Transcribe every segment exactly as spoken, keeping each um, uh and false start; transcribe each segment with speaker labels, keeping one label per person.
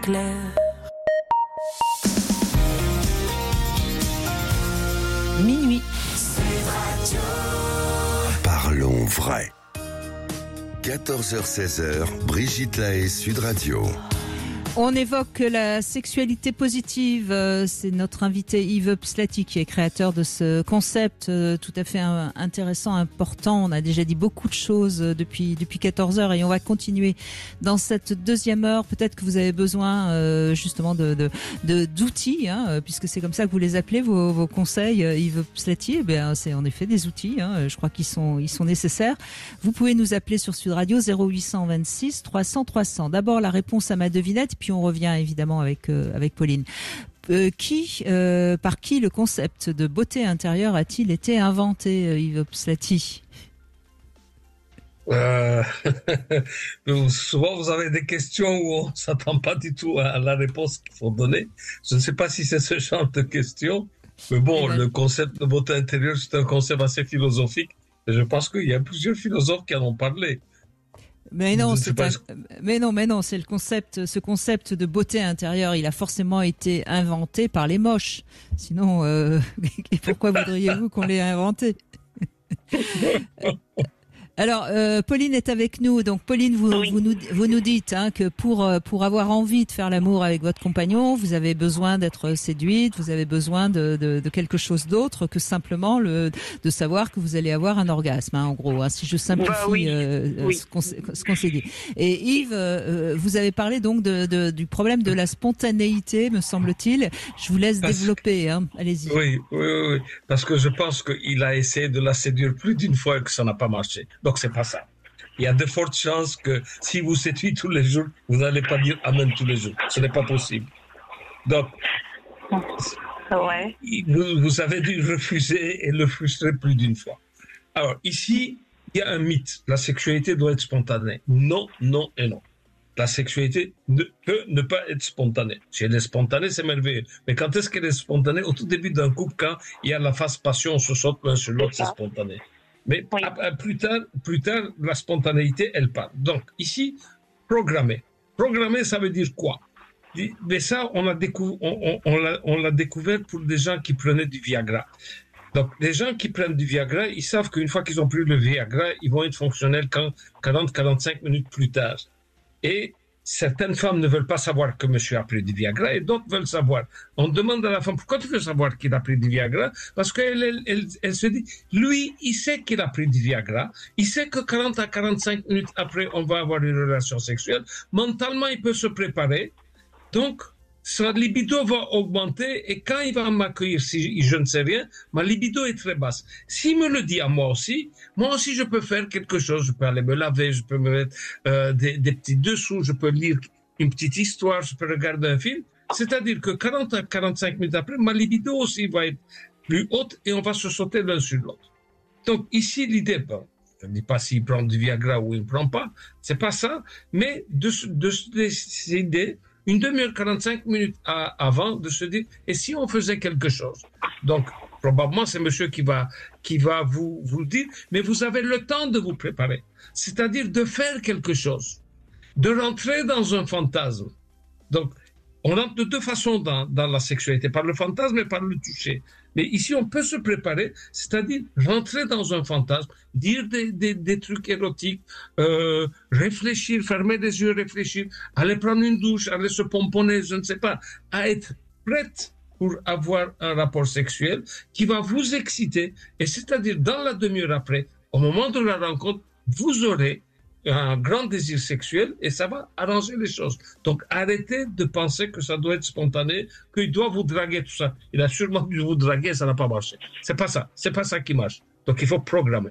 Speaker 1: clair.
Speaker 2: Minuit.
Speaker 3: Parlons vrai. quatorze heures seize, Brigitte Lahaie, Sud Radio.
Speaker 2: On évoque la sexualité positive. C'est notre invité Yves Pslati qui est créateur de ce concept tout à fait intéressant, important. On a déjà dit beaucoup de choses depuis depuis quatorze heures et on va continuer dans cette deuxième heure. Peut-être que vous avez besoin euh, justement de, de, de d'outils, hein, puisque c'est comme ça que vous les appelez vos, vos conseils, Yves Pslati. Eh bien, c'est en effet des outils. Hein, je crois qu'ils sont ils sont nécessaires. Vous pouvez nous appeler sur Sud Radio zéro huit cent vingt-six trois cents trois cents. D'abord la réponse à ma devinette. Puis on revient évidemment avec euh, avec Pauline. Euh, qui, euh, par qui le concept de beauté intérieure a-t-il été inventé, euh, Yves Pslati?
Speaker 4: Euh, souvent vous avez des questions où on s'attend pas du tout à la réponse qu'il faut donner. Je ne sais pas si c'est ce genre de questions, mais bon, ben... le concept de beauté intérieure, c'est un concept assez philosophique. Et je pense qu'il y a plusieurs philosophes qui en ont parlé.
Speaker 2: Mais non, c'est un... mais non, mais non, c'est le concept, ce concept de beauté intérieure, il a forcément été inventé par les moches. Sinon, euh... pourquoi voudriez-vous qu'on l'ait inventé? Alors, euh, Pauline est avec nous. Donc, Pauline, vous, oui. vous, nous, vous nous dites hein, que pour pour avoir envie de faire l'amour avec votre compagnon, vous avez besoin d'être séduite, vous avez besoin de, de, de quelque chose d'autre que simplement le de savoir que vous allez avoir un orgasme. Hein, en gros, hein, si je simplifie bah, oui. Euh, oui. ce qu'on ce qu'on s'est dit. Et Yves, euh, vous avez parlé donc de, de du problème de la spontanéité, me semble-t-il. Je vous laisse parce développer. Que... Hein. Allez-y.
Speaker 4: Oui, oui, oui, parce que je pense qu'il a essayé de la séduire plus d'une fois et que ça n'a pas marché. Donc, c'est pas ça. Il y a de fortes chances que si vous séduisez tous les jours, vous n'allez pas dire amen tous les jours. Ce n'est pas possible. Donc,
Speaker 5: ouais.
Speaker 4: vous, vous avez dû refuser et le frustrer plus d'une fois. Alors, ici, il y a un mythe. La sexualité doit être spontanée. Non, non et non. La sexualité ne peut ne pas être spontanée. Si elle est spontanée, c'est merveilleux. Mais quand est-ce qu'elle est spontanée? Au tout début d'un couple, quand il y a la phase passion, on se saute l'un sur l'autre, c'est spontané. Mais oui. plus tard, plus tard, la spontanéité, elle part. Donc, ici, programmer. Programmer, ça veut dire quoi? Mais ça, on, a décou- on, on, on, l'a, on l'a découvert pour des gens qui prenaient du Viagra. Donc, les gens qui prennent du Viagra, ils savent qu'une fois qu'ils ont pris le Viagra, ils vont être fonctionnels quand quarante à quarante-cinq minutes plus tard. Et certaines femmes ne veulent pas savoir que monsieur a pris du Viagra et d'autres veulent savoir. On demande à la femme, pourquoi tu veux savoir qu'il a pris du Viagra? Parce qu'elle elle, elle, elle se dit, lui, il sait qu'il a pris du Viagra. Il sait que quarante à quarante-cinq minutes après, on va avoir une relation sexuelle. Mentalement, il peut se préparer. Donc, sa libido va augmenter et quand il va m'accueillir, si je ne sais rien, ma libido est très basse. S'il me le dit à moi aussi, moi aussi je peux faire quelque chose. Je peux aller me laver, je peux me mettre euh, des, des petits dessous, je peux lire une petite histoire, je peux regarder un film. C'est-à-dire que quarante à quarante-cinq minutes après, ma libido aussi va être plus haute et on va se sauter l'un sur l'autre. Donc ici, l'idée, bon, je ne dis pas s'il prend du Viagra ou il ne prend pas, c'est pas ça, mais de, de se décider une demi-heure, quarante-cinq minutes à, avant de se dire, et si on faisait quelque chose? Donc, probablement, c'est monsieur qui va, qui va vous, vous le dire, mais vous avez le temps de vous préparer. C'est-à-dire de faire quelque chose. De rentrer dans un fantasme. Donc, on rentre de deux façons dans, dans la sexualité, par le fantasme et par le toucher. Mais ici, on peut se préparer, c'est-à-dire rentrer dans un fantasme, dire des, des, des trucs érotiques, euh, réfléchir, fermer les yeux, réfléchir, aller prendre une douche, aller se pomponner, je ne sais pas, à être prête pour avoir un rapport sexuel qui va vous exciter. Et c'est-à-dire, dans la demi-heure après, au moment de la rencontre, vous aurez un grand désir sexuel et ça va arranger les choses. Donc, arrêtez de penser que ça doit être spontané, qu'il doit vous draguer, tout ça. Il a sûrement dû vous draguer, ça n'a pas marché. C'est pas ça. C'est pas ça qui marche. Donc, il faut programmer.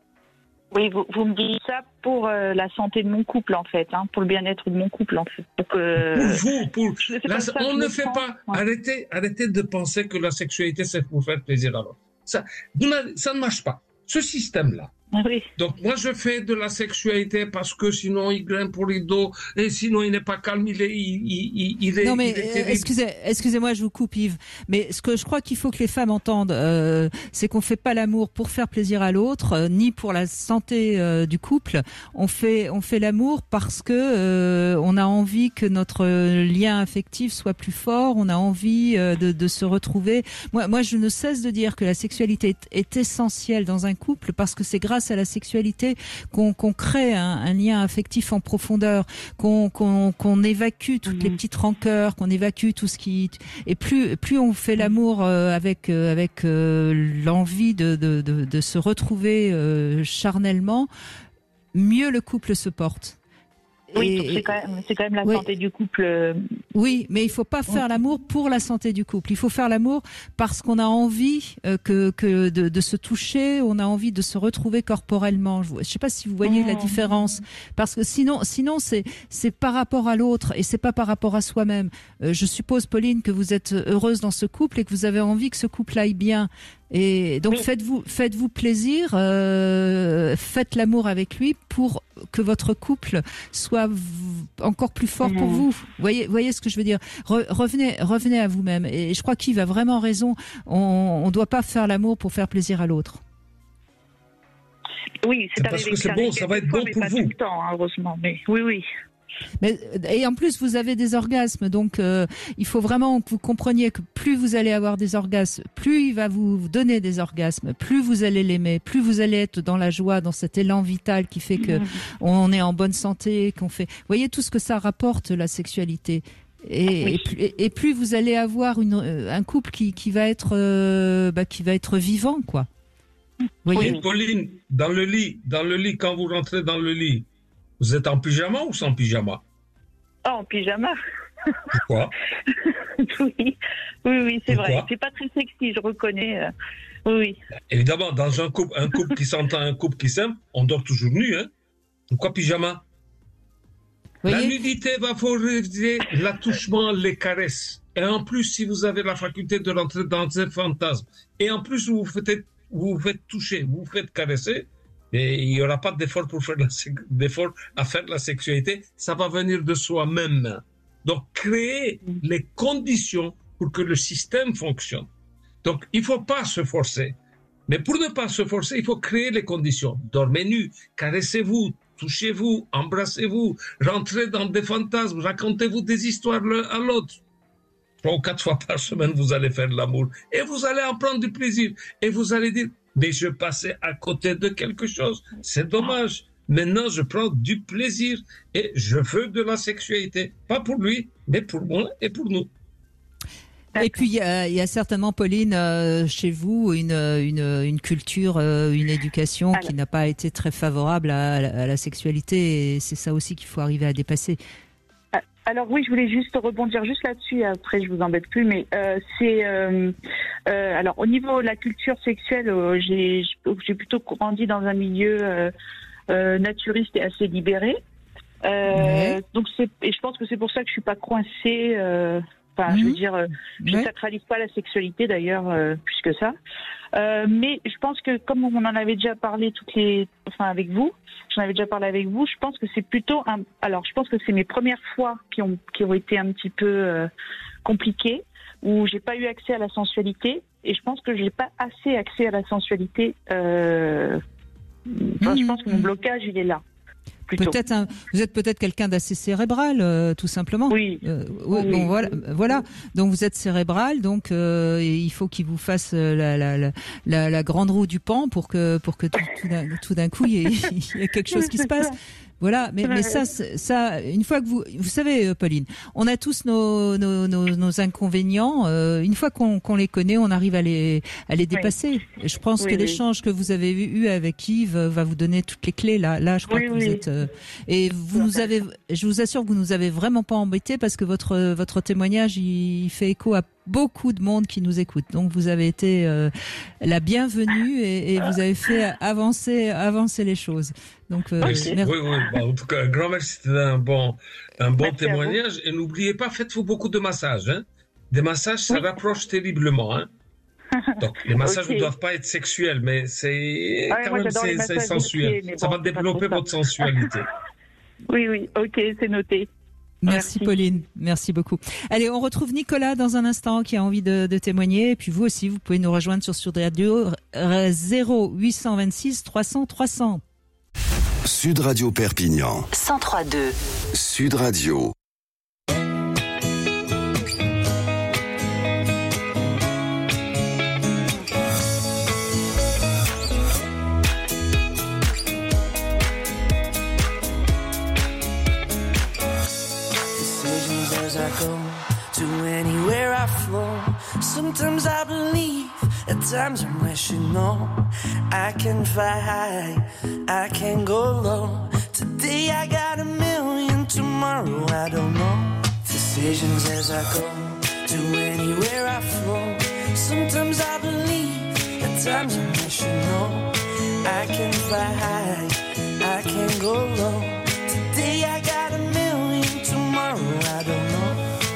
Speaker 5: Oui, vous, vous me dites ça pour euh, la santé de mon couple, en fait, hein, pour le bien-être de mon couple, en fait. Pour, que...
Speaker 4: pour vous, pour... La, on ne fait
Speaker 5: prends.
Speaker 4: pas...
Speaker 5: Ouais.
Speaker 4: Arrêtez, arrêtez de penser que la sexualité, c'est pour faire plaisir à l'autre. Ça, ça ne marche pas. Ce système-là,
Speaker 5: Oui.
Speaker 4: Donc moi je fais de la sexualité parce que sinon il grimpe pour les dos et sinon il n'est pas calme, il est, il, il, il est,
Speaker 2: non mais
Speaker 4: il est
Speaker 2: euh,
Speaker 4: terrible.
Speaker 2: excusez, excusez-moi, je vous coupe Yves, mais ce que je crois qu'il faut que les femmes entendent, euh, c'est qu'on fait pas l'amour pour faire plaisir à l'autre, euh, ni pour la santé euh, du couple. On fait, on fait l'amour parce que euh, on a envie que notre lien affectif soit plus fort, on a envie euh, de, de se retrouver. Moi, moi, je ne cesse de dire que la sexualité est, est essentielle dans un couple parce que c'est grâce à la sexualité qu'on qu'on crée un, un lien affectif en profondeur, qu'on qu'on qu'on évacue toutes mmh. les petites rancœurs, qu'on évacue tout ce qui et plus plus on fait l'amour euh, avec euh, avec euh, l'envie de, de de de se retrouver euh, charnellement, mieux le couple se porte.
Speaker 5: Oui, donc c'est quand même, c'est quand même la oui. santé du couple.
Speaker 2: Oui, mais il faut pas faire l'amour pour la santé du couple. Il faut faire l'amour parce qu'on a envie euh, que, que de, de se toucher, on a envie de se retrouver corporellement. Je, je sais pas si vous voyez mmh. la différence, parce que sinon, sinon c'est c'est par rapport à l'autre et c'est pas par rapport à soi-même. Euh, je suppose, Pauline, que vous êtes heureuse dans ce couple et que vous avez envie que ce couple aille bien. Et donc oui. faites-vous faites-vous plaisir, euh, faites l'amour avec lui pour que votre couple soit v- encore plus fort mmh. pour vous. Voyez voyez ce que je veux dire. Re- revenez revenez à vous-même. Et je crois qu'Yves a vraiment raison. On on doit pas faire l'amour pour faire plaisir à l'autre.
Speaker 5: Oui, c'est, c'est
Speaker 4: parce que c'est bon, ça va être bon pour vous.
Speaker 5: Tout le temps, hein, heureusement. Mais oui, oui.
Speaker 2: Mais, et en plus, vous avez des orgasmes, donc euh, il faut vraiment que vous compreniez que plus vous allez avoir des orgasmes, plus il va vous donner des orgasmes, plus vous allez l'aimer, plus vous allez être dans la joie, dans cet élan vital qui fait que mmh. on est en bonne santé, qu'on fait. Vous voyez tout ce que ça rapporte, la sexualité. Et, oui. et, plus, et, et plus vous allez avoir une, un couple qui, qui va être, euh, bah, qui va être vivant, quoi.
Speaker 4: Vous voyez, oui. Pauline, dans le lit, dans le lit, quand vous rentrez dans le lit. Vous êtes en pyjama ou sans pyjama?
Speaker 5: Ah, en pyjama.
Speaker 4: Pourquoi?
Speaker 5: Oui, oui, oui, c'est
Speaker 4: Pourquoi?
Speaker 5: vrai. C'est pas très sexy, je reconnais. Oui, oui.
Speaker 4: Évidemment, dans un couple, un couple qui s'entend, un couple qui s'aime, on dort toujours nu, hein? Pourquoi pyjama? La nudité va favoriser l'attouchement, les caresses. Et en plus, si vous avez la faculté de rentrer dans un fantasme, et en plus vous vous faites, vous vous faites toucher, vous vous faites caresser, et il n'y aura pas d'effort pour faire la, d'effort à faire de la sexualité, ça va venir de soi-même. Donc, créer les conditions pour que le système fonctionne. Donc, il ne faut pas se forcer. Mais pour ne pas se forcer, il faut créer les conditions. Dormez nu, caressez-vous, touchez-vous, embrassez-vous, rentrez dans des fantasmes, racontez-vous des histoires l'un à l'autre. Trois ou quatre fois par semaine, vous allez faire de l'amour. Et vous allez en prendre du plaisir. Et vous allez dire, mais je passais à côté de quelque chose. C'est dommage. Maintenant, je prends du plaisir et je veux de la sexualité. Pas pour lui, mais pour moi et pour nous.
Speaker 2: Et puis, il y a, il y a certainement, Pauline, euh, chez vous, une, une, une culture, euh, une éducation Alors. qui n'a pas été très favorable à, à la sexualité. Et c'est ça aussi qu'il faut arriver à dépasser.
Speaker 5: Alors oui, je voulais juste rebondir juste là-dessus, après je vous embête plus, mais euh, c'est... Euh, euh, alors au niveau de la culture sexuelle, euh, j'ai, j'ai plutôt grandi dans un milieu euh, euh, naturiste et assez libéré. Euh, ouais. Donc c'est, et je pense que c'est pour ça que je suis pas coincée... Euh, Enfin, mmh. je veux dire, euh, je ouais. sacralise pas la sexualité d'ailleurs, euh, plus que ça. Euh, mais je pense que comme on en avait déjà parlé toutes les, enfin avec vous, j'en avais déjà parlé avec vous, je pense que c'est plutôt un. Alors, je pense que c'est mes premières fois qui ont qui ont été un petit peu euh, compliquées, où j'ai pas eu accès à la sensualité, et je pense que j'ai pas assez accès à la sensualité. Euh... Enfin, mmh. je pense que mon blocage il est là. Plutôt.
Speaker 2: Peut-être un, vous êtes peut-être quelqu'un d'assez cérébral, euh, tout simplement.
Speaker 5: Oui.
Speaker 2: Euh, oui, oui. Bon, voilà, voilà. Donc vous êtes cérébral, donc euh, il faut qu'il vous fasse la, la, la, la, la grande roue du pan pour que pour que tout, tout, d'un, tout d'un coup il y, ait, il y ait quelque chose qui se passe. Voilà, mais, mais ça, ça, une fois que vous, vous savez, Pauline, on a tous nos, nos, nos, nos inconvénients. Euh, une fois qu'on, qu'on les connaît, on arrive à les, à les dépasser. Oui. Je pense oui, que oui. l'échange que vous avez eu avec Yves va vous donner toutes les clés. Là, là, je crois oui, que vous oui. êtes. Euh, et vous nous avez, je vous assure que vous nous avez vraiment pas embêtés parce que votre, votre témoignage, il fait écho à beaucoup de monde qui nous écoute. Donc vous avez été euh, la bienvenue et, et vous avez fait avancer, avancer les choses. Donc, euh,
Speaker 4: merci. Merci. Oui, oui. Bon, en tout cas, un grand merci. C'était un bon, un bon merci témoignage. Et n'oubliez pas, faites-vous beaucoup de massages. Hein. Des massages, ça oui. rapproche terriblement. Hein. Donc, les massages
Speaker 5: Okay.
Speaker 4: ne doivent pas être sexuels, mais c'est
Speaker 5: Ouais,
Speaker 4: quand
Speaker 5: moi,
Speaker 4: même
Speaker 5: j'adore les
Speaker 4: c'est, c'est
Speaker 5: massages
Speaker 4: sensuel.
Speaker 5: pieds, mais
Speaker 4: Ça
Speaker 5: bon,
Speaker 4: va
Speaker 5: c'est pas
Speaker 4: développer
Speaker 5: trop ça.
Speaker 4: votre sensualité.
Speaker 5: Oui, oui, ok, c'est noté.
Speaker 2: Merci,
Speaker 5: Merci.
Speaker 2: Pauline, merci beaucoup. Allez, on retrouve Nicolas dans un instant qui a envie de, de témoigner. Et puis vous aussi, vous pouvez nous rejoindre sur Sud Radio euh, zéro huit vingt-six trois cents trois cents.
Speaker 3: Sud Radio Perpignan.
Speaker 1: cent trois deux.
Speaker 3: Sud Radio.
Speaker 6: Decisions as I go to anywhere I flow. Sometimes I believe, at times I'm rational. I can fly high, I can go low. Today I got a million, tomorrow I don't know. Decisions as I go to anywhere I flow. Sometimes I believe, at times I'm rational. I can fly high, I can go low. Today I got a million, tomorrow I don't know.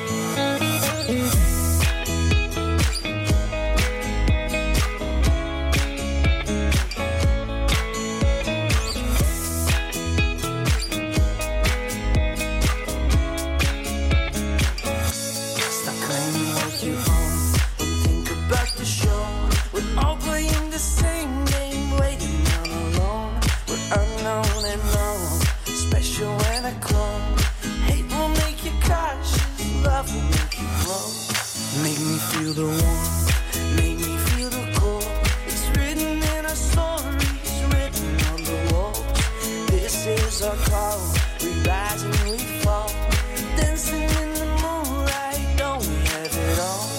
Speaker 6: Stop claiming what you own and think about the show. We're all playing the same game, waiting on alone. We're unknown and known, special and a clone. Hate will make you cautious, love will make you grow. Make me feel the warmth, make me feel the cold. It's written in our stories, written on the walls. This is our call, we rise and we fall. Dancing in the moonlight, don't we have it all?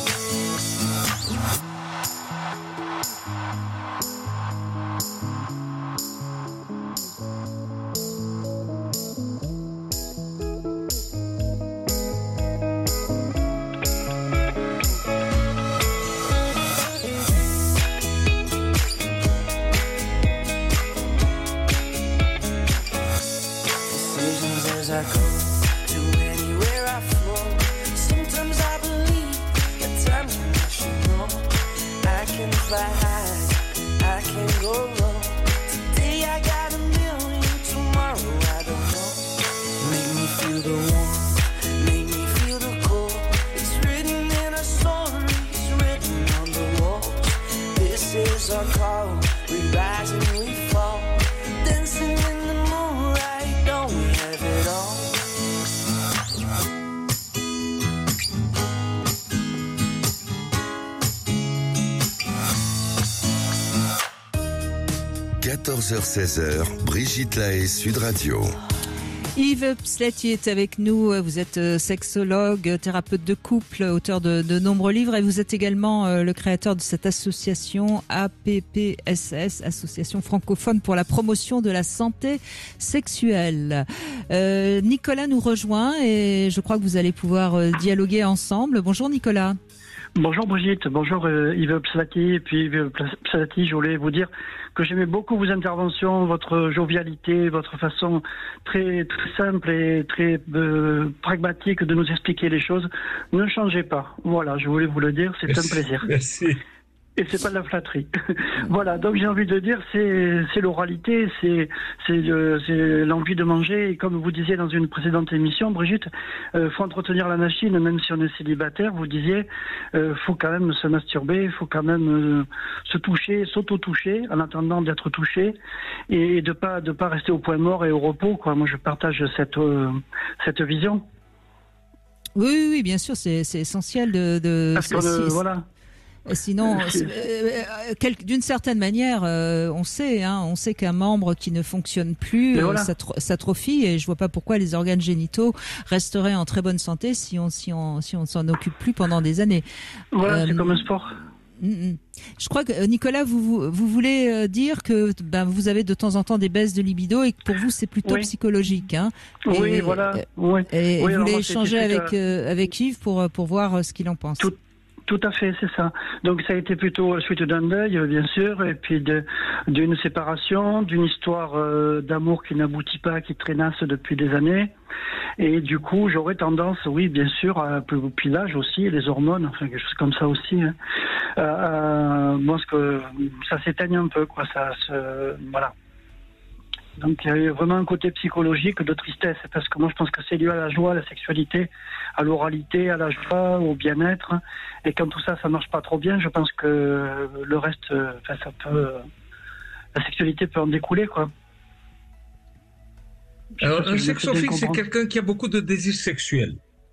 Speaker 6: Decisions as I go to anywhere I flow. Sometimes I believe, at times I'm rational. I can fly high, I can go low. Today I got a million, tomorrow I don't know. Make me feel the warmth, make me feel the cold. It's written in our stories, written on the walls. This is our call, we rise and we fall. Dancing in the moonlight, don't we have it all?
Speaker 3: quatorze heures seize, Brigitte Lahaye, Sud Radio.
Speaker 2: Yves Pslati est avec nous. Vous êtes euh, sexologue, thérapeute de couple, auteur de, de nombreux livres et vous êtes également euh, le créateur de cette association A P P S S, Association francophone pour la promotion de la santé sexuelle. Euh, Nicolas nous rejoint et je crois que vous allez pouvoir euh, dialoguer ensemble. Bonjour Nicolas.
Speaker 7: Bonjour Brigitte, bonjour euh, Yves Pslati. Et puis Yves Pslati, je voulais vous dire que j'aimais beaucoup vos interventions, votre jovialité, votre façon très très simple et très euh, pragmatique de nous expliquer les choses. Ne changez pas. Voilà, je voulais vous le dire, c'est
Speaker 4: Merci.
Speaker 7: un plaisir.
Speaker 4: Merci.
Speaker 7: Et c'est pas de la flatterie. Voilà, donc j'ai envie de dire, c'est c'est l'oralité, c'est c'est le- c'est l'envie de manger. Et comme vous disiez dans une précédente émission, Brigitte, euh, faut entretenir la machine, même si on est célibataire. Vous disiez, euh, faut quand même se masturber, faut quand même euh, se toucher, s'auto-toucher, en attendant d'être touché, et de pas de pas rester au point mort et au repos. Quoi, moi je partage cette euh, cette vision.
Speaker 2: Oui, oui, oui, bien sûr, c'est c'est essentiel de... de
Speaker 7: Parce que
Speaker 2: c'est-
Speaker 7: euh, voilà.
Speaker 2: Sinon,
Speaker 7: C'est-
Speaker 2: euh, euh, quel- d'une certaine manière, euh, on sait, hein, on sait qu'un membre qui ne fonctionne plus
Speaker 7: Mais
Speaker 2: euh,
Speaker 7: voilà.
Speaker 2: s'atro- s'atrophie, et je vois pas pourquoi les organes génitaux resteraient en très bonne santé si on si on si on s'en occupe plus pendant des années.
Speaker 7: Voilà,
Speaker 2: Euh,
Speaker 7: c'est comme un sport.
Speaker 2: Mm, mm. Je crois que euh, Nicolas, vous vous, vous voulez euh, dire que ben, vous avez de temps en temps des baisses de libido et que pour vous c'est plutôt
Speaker 7: Oui.
Speaker 2: psychologique, hein.
Speaker 7: Oui,
Speaker 2: Et-
Speaker 7: voilà.
Speaker 2: euh,
Speaker 7: Oui.
Speaker 2: Et
Speaker 7: Oui,
Speaker 2: vous
Speaker 7: alors
Speaker 2: voulez
Speaker 7: moi, c'est-
Speaker 2: échanger
Speaker 7: c'est,
Speaker 2: avec euh, avec Yves pour euh, pour voir euh, ce qu'il en pense.
Speaker 7: Tout- Tout à fait, c'est ça. Donc ça a été plutôt la suite d'un deuil, bien sûr, et puis de, d'une séparation, d'une histoire euh, d'amour qui n'aboutit pas, qui traînasse depuis des années. Et du coup, j'aurais tendance, oui, bien sûr, à, puis l'âge aussi, les hormones, enfin quelque chose comme ça aussi. Hein, euh, moi, ce que ça s'éteigne un peu, quoi. Ça, se, voilà. Donc il y a eu vraiment un côté psychologique de tristesse, parce que moi je pense que c'est lié à la joie, à la sexualité, à l'oralité, à la joie, au bien-être. Et quand tout ça, ça marche pas trop bien, je pense que le reste, enfin, ça peut, la sexualité peut en découler, quoi.
Speaker 4: Alors, un sexophile, c'est quelqu'un qui a beaucoup de désirs sexuels.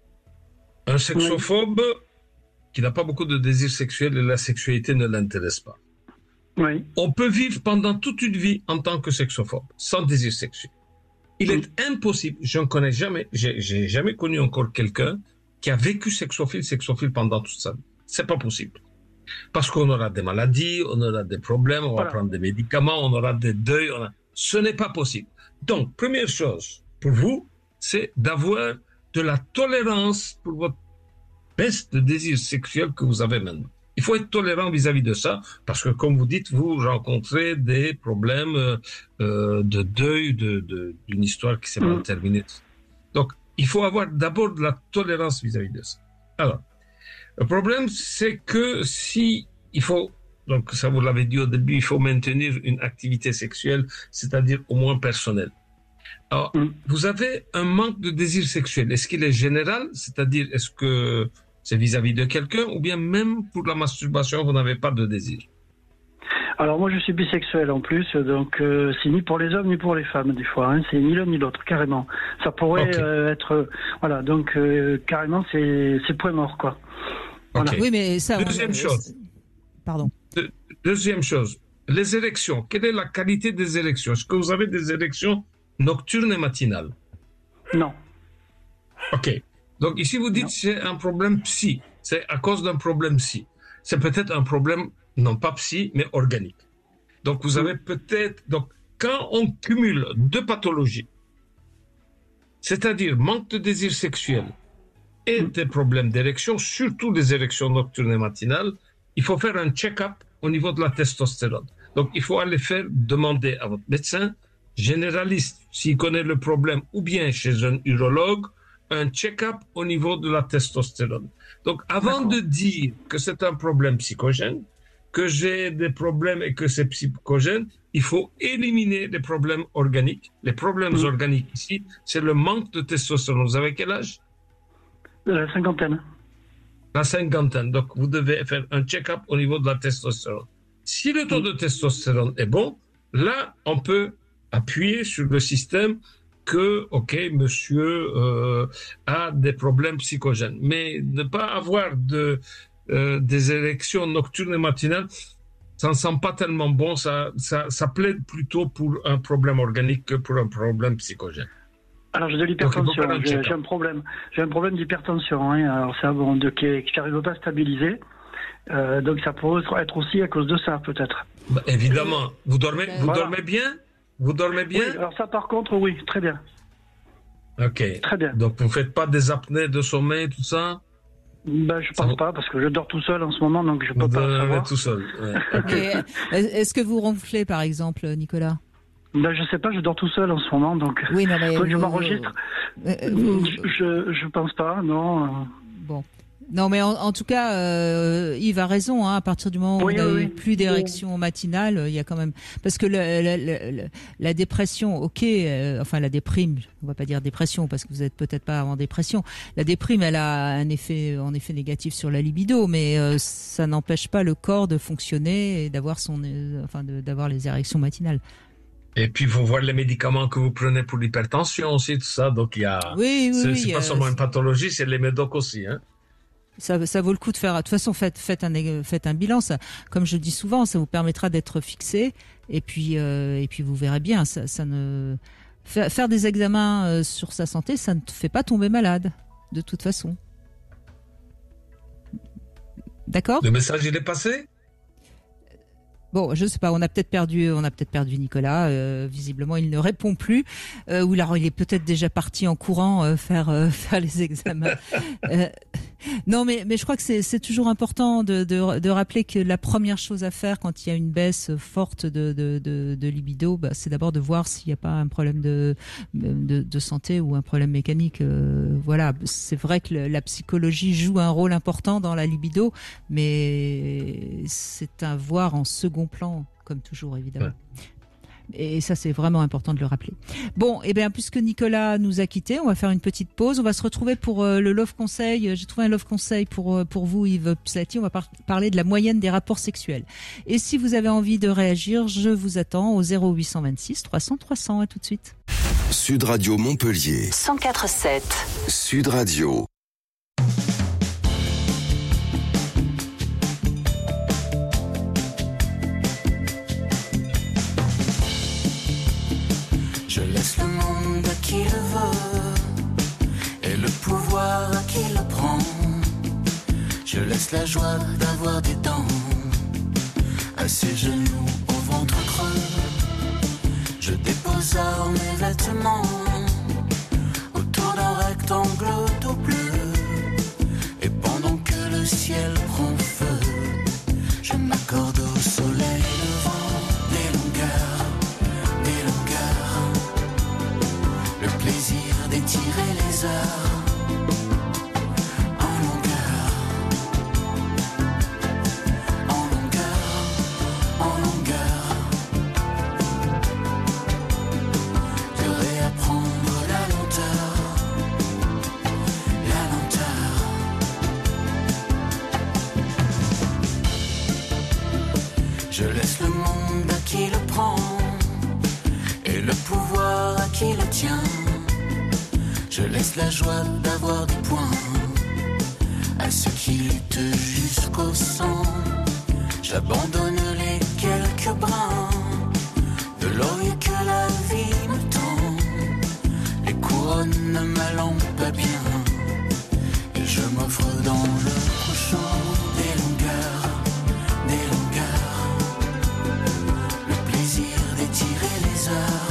Speaker 4: Un sexophobe oui. qui n'a pas beaucoup de désirs sexuels et la sexualité ne l'intéresse pas.
Speaker 7: Oui.
Speaker 4: On peut vivre pendant toute une vie en tant que sexophobe, sans désir sexuel. Il oui. est impossible, je ne connais jamais, j'ai, j'ai jamais connu encore quelqu'un qui a vécu sexophile, sexophile pendant toute sa vie. C'est pas possible. Parce qu'on aura des maladies, on aura des problèmes, on voilà. va prendre des médicaments, on aura des deuils. On a... Ce n'est pas possible. Donc, première chose pour vous, c'est d'avoir de la tolérance pour votre baisse de désir sexuel que vous avez maintenant. Il faut être tolérant vis-à-vis de ça, parce que comme vous dites, vous rencontrez des problèmes euh, de deuil de, de, d'une histoire qui s'est mal terminée. Donc, il faut avoir d'abord de la tolérance vis-à-vis de ça. Alors, le problème, c'est que si il faut, donc ça vous l'avez dit au début, il faut maintenir une activité sexuelle, c'est-à-dire au moins personnelle. Alors, mm. vous avez un manque de désir sexuel. Est-ce qu'il est général, c'est-à-dire est-ce que c'est vis-à-vis de quelqu'un, ou bien même pour la masturbation, vous n'avez pas de désir?
Speaker 7: Alors moi je suis bisexuel en plus, donc euh, c'est ni pour les hommes ni pour les femmes des fois, hein. C'est ni l'un ni l'autre, carrément. Ça pourrait okay. euh, être... Euh, voilà, donc euh, carrément c'est, c'est point mort, quoi. Voilà.
Speaker 2: Okay. Oui, mais ça...
Speaker 4: Deuxième on... chose.
Speaker 2: Pardon.
Speaker 4: De, deuxième chose, les érections. Quelle est la qualité des érections? Est-ce que vous avez des érections nocturnes et matinales?
Speaker 7: Non.
Speaker 4: Ok. Donc ici vous dites non. c'est un problème psy, c'est à cause d'un problème psy. C'est peut-être un problème, non pas psy, mais organique. Donc vous avez peut-être... Donc quand on cumule deux pathologies, c'est-à-dire manque de désir sexuel et des problèmes d'érection, surtout des érections nocturnes et matinales, il faut faire un check-up au niveau de la testostérone. Donc il faut aller faire demander à votre médecin généraliste, s'il connaît le problème, ou bien chez un urologue, un check-up au niveau de la testostérone. Donc, avant D'accord. de dire que c'est un problème psychogène, que j'ai des problèmes et que c'est psychogène, il faut éliminer les problèmes organiques. Les problèmes mmh. organiques ici, c'est le manque de testostérone. Vous avez quel âge?
Speaker 7: La cinquantaine.
Speaker 4: La cinquantaine. Donc, vous devez faire un check-up au niveau de la testostérone. Si le taux mmh. de testostérone est bon, là, on peut appuyer sur le système que, ok, monsieur euh, a des problèmes psychogènes. Mais ne pas avoir de, euh, des érections nocturnes et matinales, ça ne sent pas tellement bon. Ça, ça, ça plaide plutôt pour un problème organique que pour un problème psychogène.
Speaker 7: Alors j'ai de l'hypertension, j'ai, j'ai un problème, j'ai un problème d'hypertension. Hein. Alors c'est bon, de qui, qui n'arrive pas à stabiliser. Euh, donc ça pourrait être aussi à cause de ça, peut-être.
Speaker 4: Bah, évidemment. Vous dormez, vous voilà. dormez bien? Vous dormez bien?
Speaker 7: Oui, alors ça par contre, oui, très bien.
Speaker 4: Ok.
Speaker 7: Très bien.
Speaker 4: Donc vous ne faites pas des apnées de sommeil, tout ça?
Speaker 7: Ben, je pense ça... pas, parce que je dors tout seul en ce moment, donc je peux
Speaker 4: vous
Speaker 7: pas savoir.
Speaker 4: tout seul. Ouais. Okay.
Speaker 2: Est-ce que vous ronflez, par exemple, Nicolas?
Speaker 7: Ben, je sais pas, je dors tout seul en ce moment, donc
Speaker 2: oui, non, mais
Speaker 7: faut que
Speaker 2: vous...
Speaker 7: je m'enregistre. Vous... Je, je pense pas, non.
Speaker 2: Bon. Non, mais en, en tout cas, euh, Yves a raison. Hein, à partir du moment où oui, on n'a oui, plus d'érection matinale, il y a quand même parce que le, le, le, la dépression, ok, euh, enfin la déprime, on va pas dire dépression parce que vous êtes peut-être pas en dépression. La déprime, elle a un effet, en effet négatif sur la libido, mais euh, ça n'empêche pas le corps de fonctionner et d'avoir son, euh, enfin, de, d'avoir les érections matinales.
Speaker 4: Et puis, il faut voir les médicaments que vous prenez pour l'hypertension aussi, tout ça. Donc, il y a,
Speaker 2: oui, oui,
Speaker 4: c'est,
Speaker 2: oui,
Speaker 4: c'est pas
Speaker 2: euh,
Speaker 4: seulement une pathologie, c'est les médocs aussi, hein.
Speaker 2: Ça, ça vaut le coup de faire. De toute façon, faites, faites un, faites un bilan. Ça, comme je le dis souvent, ça vous permettra d'être fixé. Et puis, euh, et puis vous verrez bien. Ça, ça ne faire, faire des examens euh, sur sa santé, ça ne te fait pas tomber malade, de toute façon. D'accord ?
Speaker 4: Le message il est passé ?
Speaker 2: Bon, je sais pas, on a peut-être perdu, on a peut-être perdu Nicolas. Euh, visiblement, il ne répond plus. Euh, ou alors, il est peut-être déjà parti en courant euh, faire euh, faire les examens. euh, Non, mais, mais je crois que c'est, c'est toujours important de, de, de rappeler que la première chose à faire quand il y a une baisse forte de, de, de, de libido, bah, c'est d'abord de voir s'il n'y a pas un problème de, de, de santé ou un problème mécanique. Euh, voilà, c'est vrai que la psychologie joue un rôle important dans la libido, mais c'est à voir en second plan, comme toujours, évidemment. Ouais. Et ça, c'est vraiment important de le rappeler. Bon, et eh bien, puisque Nicolas nous a quittés, on va faire une petite pause. On va se retrouver pour euh, le Love Conseil. J'ai trouvé un Love Conseil pour, euh, pour vous, Yves Pslati. On va par- parler de la moyenne des rapports sexuels. Et si vous avez envie de réagir, je vous attends au zéro huit cent vingt-six trois cents trois cents. À tout de suite.
Speaker 3: Sud Radio Montpellier.
Speaker 1: cent quatre virgule sept.
Speaker 3: Sud Radio.
Speaker 6: Je laisse le monde à qui le veut et le pouvoir à qui le prend. Je laisse la joie d'avoir des dents à ses genoux au ventre creux. Je dépose à mes vêtements autour d'un rectangle d'eau bleue. Et pendant que le ciel prend feu, je m'accorde au soleil levant des longueurs, des longueurs. Le plaisir d'étirer les heures en longueur, en longueur, en longueur. De réapprendre la lenteur, la lenteur. Je laisse le monde à qui le prend et le pouvoir à qui le tient. Je laisse la joie d'avoir des points à ceux qui luttent jusqu'au sang. J'abandonne les quelques brins de laurier que la vie me tend. Les couronnes ne m'allant pas bien et je m'offre dans le couchant des longueurs, des longueurs. Le plaisir d'étirer les heures.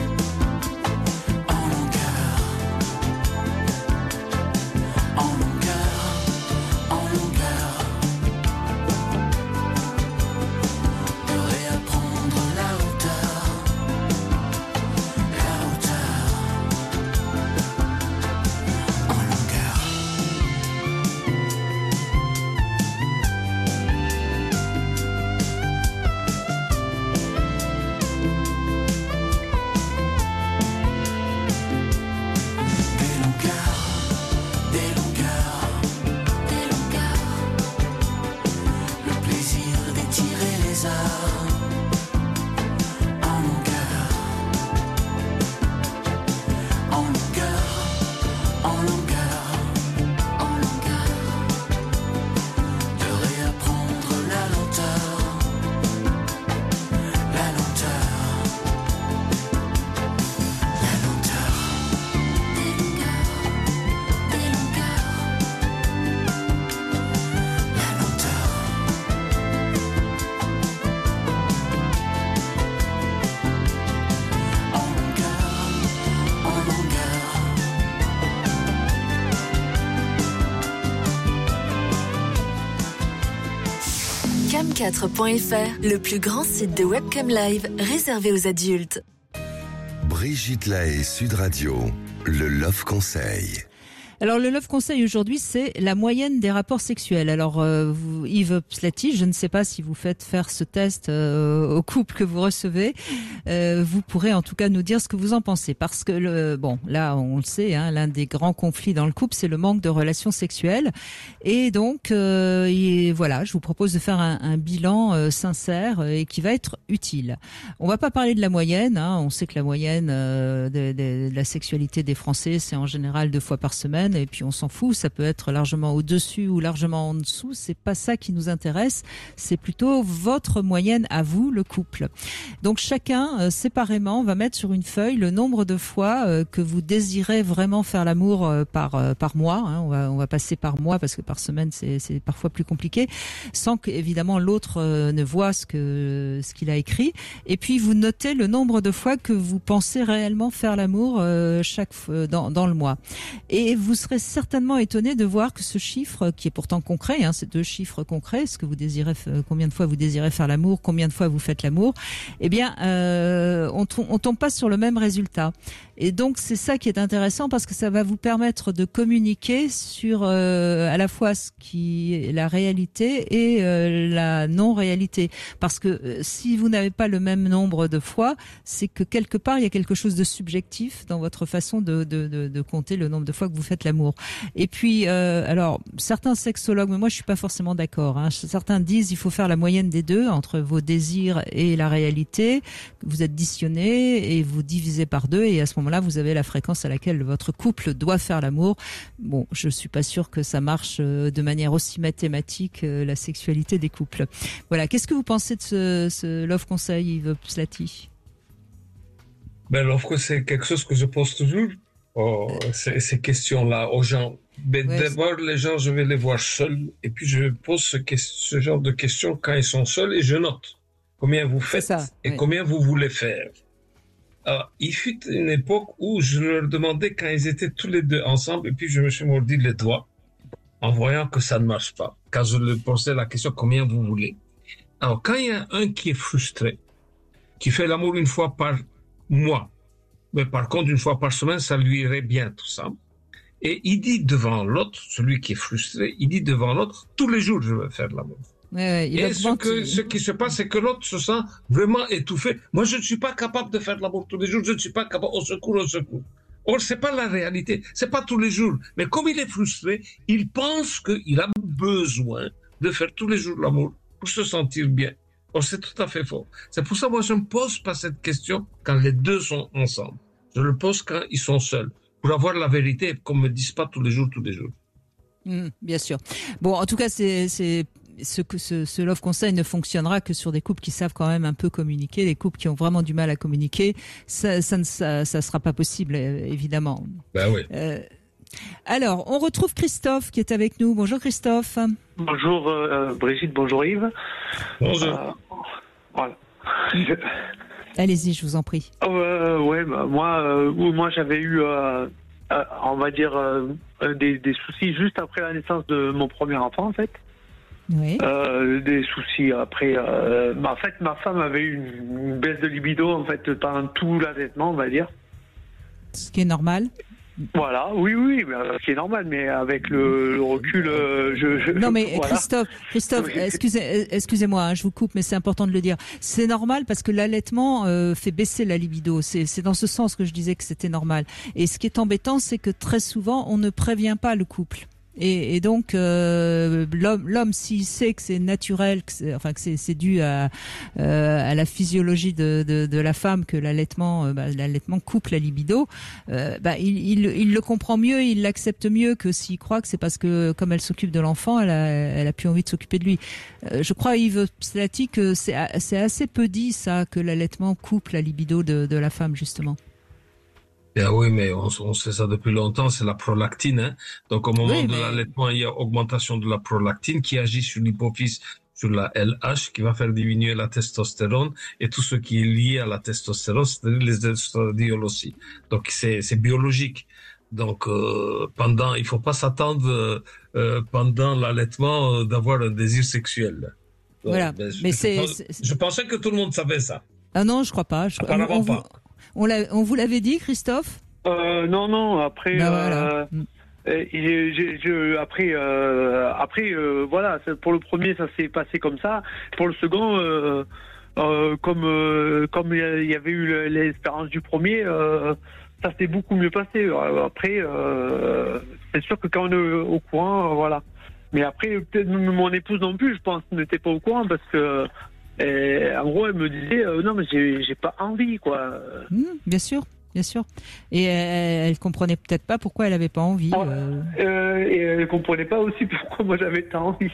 Speaker 1: cam quatre point f r, le plus grand site de webcam live réservé aux adultes.
Speaker 3: Brigitte Lahaie, Sud Radio, le Love Conseil.
Speaker 2: Alors le Love Conseil aujourd'hui, c'est la moyenne des rapports sexuels. Alors euh, vous, Yves Pslati, je ne sais pas si vous faites faire ce test euh, au couple que vous recevez. Euh, vous pourrez en tout cas nous dire ce que vous en pensez. Parce que, le, bon, là on le sait, hein, l'un des grands conflits dans le couple, c'est le manque de relations sexuelles. Et donc, euh, et voilà, je vous propose de faire un, un bilan euh, sincère et qui va être utile. On va pas parler de la moyenne. Hein, on sait que la moyenne euh, de, de, de la sexualité des Français, c'est en général deux fois par semaine. Et puis on s'en fout, ça peut être largement au-dessus ou largement en dessous, c'est pas ça qui nous intéresse, c'est plutôt votre moyenne à vous, le couple. Donc chacun, euh, séparément, va mettre sur une feuille le nombre de fois euh, que vous désirez vraiment faire l'amour euh, par euh, par mois, hein. on va on va passer par mois parce que par semaine c'est c'est parfois plus compliqué, sans que évidemment l'autre euh, ne voit ce que ce qu'il a écrit. Et puis vous notez le nombre de fois que vous pensez réellement faire l'amour euh, chaque euh, dans dans le mois. Et vous serez certainement étonné de voir que ce chiffre, qui est pourtant concret, hein, ces deux chiffres concrets, ce que vous désirez, combien de fois vous désirez faire l'amour, combien de fois vous faites l'amour, eh bien, euh, on, on tombe pas sur le même résultat. Et donc, c'est ça qui est intéressant parce que ça va vous permettre de communiquer sur euh, à la fois ce qui est la réalité et euh, la non-réalité. Parce que euh, si vous n'avez pas le même nombre de fois, c'est que quelque part, il y a quelque chose de subjectif dans votre façon de, de, de, de compter le nombre de fois que vous faites l'amour. Et puis, euh, alors, certains sexologues, mais moi je suis pas forcément d'accord, hein, certains disent il faut faire la moyenne des deux, entre vos désirs et la réalité. Vous additionnez et vous divisez par deux et à ce moment-là, vous avez la fréquence à laquelle votre couple doit faire l'amour. Bon, je suis pas sûre que ça marche de manière aussi mathématique, la sexualité des couples. Voilà. Qu'est-ce que vous pensez de ce, ce Love Conseil, Yves Pslati?
Speaker 4: Ben, l'offre, c'est quelque chose que je pose toujours, oh, ces, ces questions-là aux gens. Mais ouais, d'abord, c'est... les gens, je vais les voir seuls, et puis je pose ce, ce genre de questions quand ils sont seuls, et je note combien vous faites ça, et ouais. combien vous voulez faire. Alors, il fut une époque où je leur demandais quand ils étaient tous les deux ensemble, et puis je me suis mordu les doigts en voyant que ça ne marche pas. Quand je leur posais la question combien vous voulez. Alors, quand il y a un qui est frustré, qui fait l'amour une fois par mois, mais par contre une fois par semaine, ça lui irait bien tout ça. Et il dit devant l'autre, celui qui est frustré, il dit devant l'autre, tous les jours je veux faire l'amour. Ouais, ouais, et ce, que, ce qui se passe, c'est que l'autre se sent vraiment étouffé. Moi, je ne suis pas capable de faire l'amour tous les jours, je ne suis pas capable, au secours, au secours. Or, c'est pas la réalité, c'est pas tous les jours. Mais comme il est frustré, il pense qu'il a besoin de faire tous les jours l'amour pour se sentir bien. Or, c'est tout à fait faux. C'est pour ça que moi, je ne me pose pas cette question quand les deux sont ensemble. Je le pose quand ils sont seuls, pour avoir la vérité, qu'on ne me dise pas tous les jours, tous les jours.
Speaker 2: Mmh, bien sûr. Bon, en tout cas, c'est... c'est... Ce, ce, ce Love Conseil ne fonctionnera que sur des couples qui savent quand même un peu communiquer. Les couples qui ont vraiment du mal à communiquer, ça, ça ne ça, ça sera pas possible, évidemment.
Speaker 4: Ben oui.
Speaker 2: Euh, alors, on retrouve Christophe qui est avec nous. Bonjour Christophe.
Speaker 8: Bonjour euh, Brigitte, bonjour Yves.
Speaker 4: Bonjour.
Speaker 8: Euh, voilà. Je...
Speaker 2: Allez-y, je vous en prie.
Speaker 8: Euh, ouais, bah, moi, euh, moi j'avais eu, euh, euh, on va dire, euh, des, des soucis juste après la naissance de mon premier enfant, en fait.
Speaker 2: Oui.
Speaker 8: Euh, des soucis après. Euh, bah, en fait, ma femme avait eu une, une baisse de libido en fait pendant tout l'allaitement, on va dire.
Speaker 2: Ce qui est normal.
Speaker 8: Voilà, oui, oui, bah, ce qui est normal, mais avec le, le recul, euh, je, je.
Speaker 2: Non, mais
Speaker 8: voilà.
Speaker 2: Christophe, Christophe, oui. excusez, excusez-moi, hein, je vous coupe, mais c'est important de le dire. C'est normal parce que l'allaitement euh, fait baisser la libido. C'est, c'est dans ce sens que je disais que c'était normal. Et ce qui est embêtant, c'est que très souvent, on ne prévient pas le couple. Et, et donc euh, l'homme, l'homme s'il sait que c'est naturel, que c'est, enfin que c'est, c'est dû à, euh, à la physiologie de, de, de la femme, que l'allaitement, euh, bah, l'allaitement coupe la libido, euh, bah, il, il, il le comprend mieux, il l'accepte mieux que s'il croit que c'est parce que comme elle s'occupe de l'enfant, elle a, elle a plus envie de s'occuper de lui. Euh, je crois, Yves Pslati, que c'est, c'est assez peu dit ça, que l'allaitement coupe la libido de, de la femme justement.
Speaker 4: Bien oui, mais on, on sait ça depuis longtemps, c'est la prolactine. Hein. Donc au moment oui, de mais... l'allaitement, il y a augmentation de la prolactine qui agit sur l'hypophyse, sur la L H, qui va faire diminuer la testostérone et tout ce qui est lié à la testostérone, c'est-à-dire les estradiol aussi. Donc c'est, c'est biologique. Donc euh, pendant, il faut pas s'attendre euh, pendant l'allaitement euh, d'avoir un désir sexuel. Donc,
Speaker 2: voilà,
Speaker 4: ben, je,
Speaker 2: mais
Speaker 4: je
Speaker 2: c'est,
Speaker 4: pense,
Speaker 2: c'est...
Speaker 4: je pensais que tout le monde savait ça.
Speaker 2: Ah non, je crois pas. Je...
Speaker 4: Apparemment
Speaker 2: on, on,
Speaker 4: pas.
Speaker 2: On, l'a, on vous l'avait dit, Christophe ?
Speaker 8: euh, Non, non. Après,
Speaker 2: ben voilà.
Speaker 8: euh, j'ai, j'ai, je, après, euh, après, euh, voilà. Pour le premier, ça s'est passé comme ça. Pour le second, euh, euh, comme euh, comme il y avait eu l'espérance du premier, euh, ça s'est beaucoup mieux passé. Après, euh, c'est sûr que quand on est au courant, voilà. Mais après, peut-être mon épouse non plus, je pense, n'était pas au courant parce que. Et en gros, elle me disait euh, non, mais j'ai, j'ai pas envie, quoi.
Speaker 2: Mmh, bien sûr, bien sûr. Et elle, elle comprenait peut-être pas pourquoi elle avait pas envie.
Speaker 8: Euh... Euh, et elle comprenait pas aussi pourquoi moi j'avais tant envie.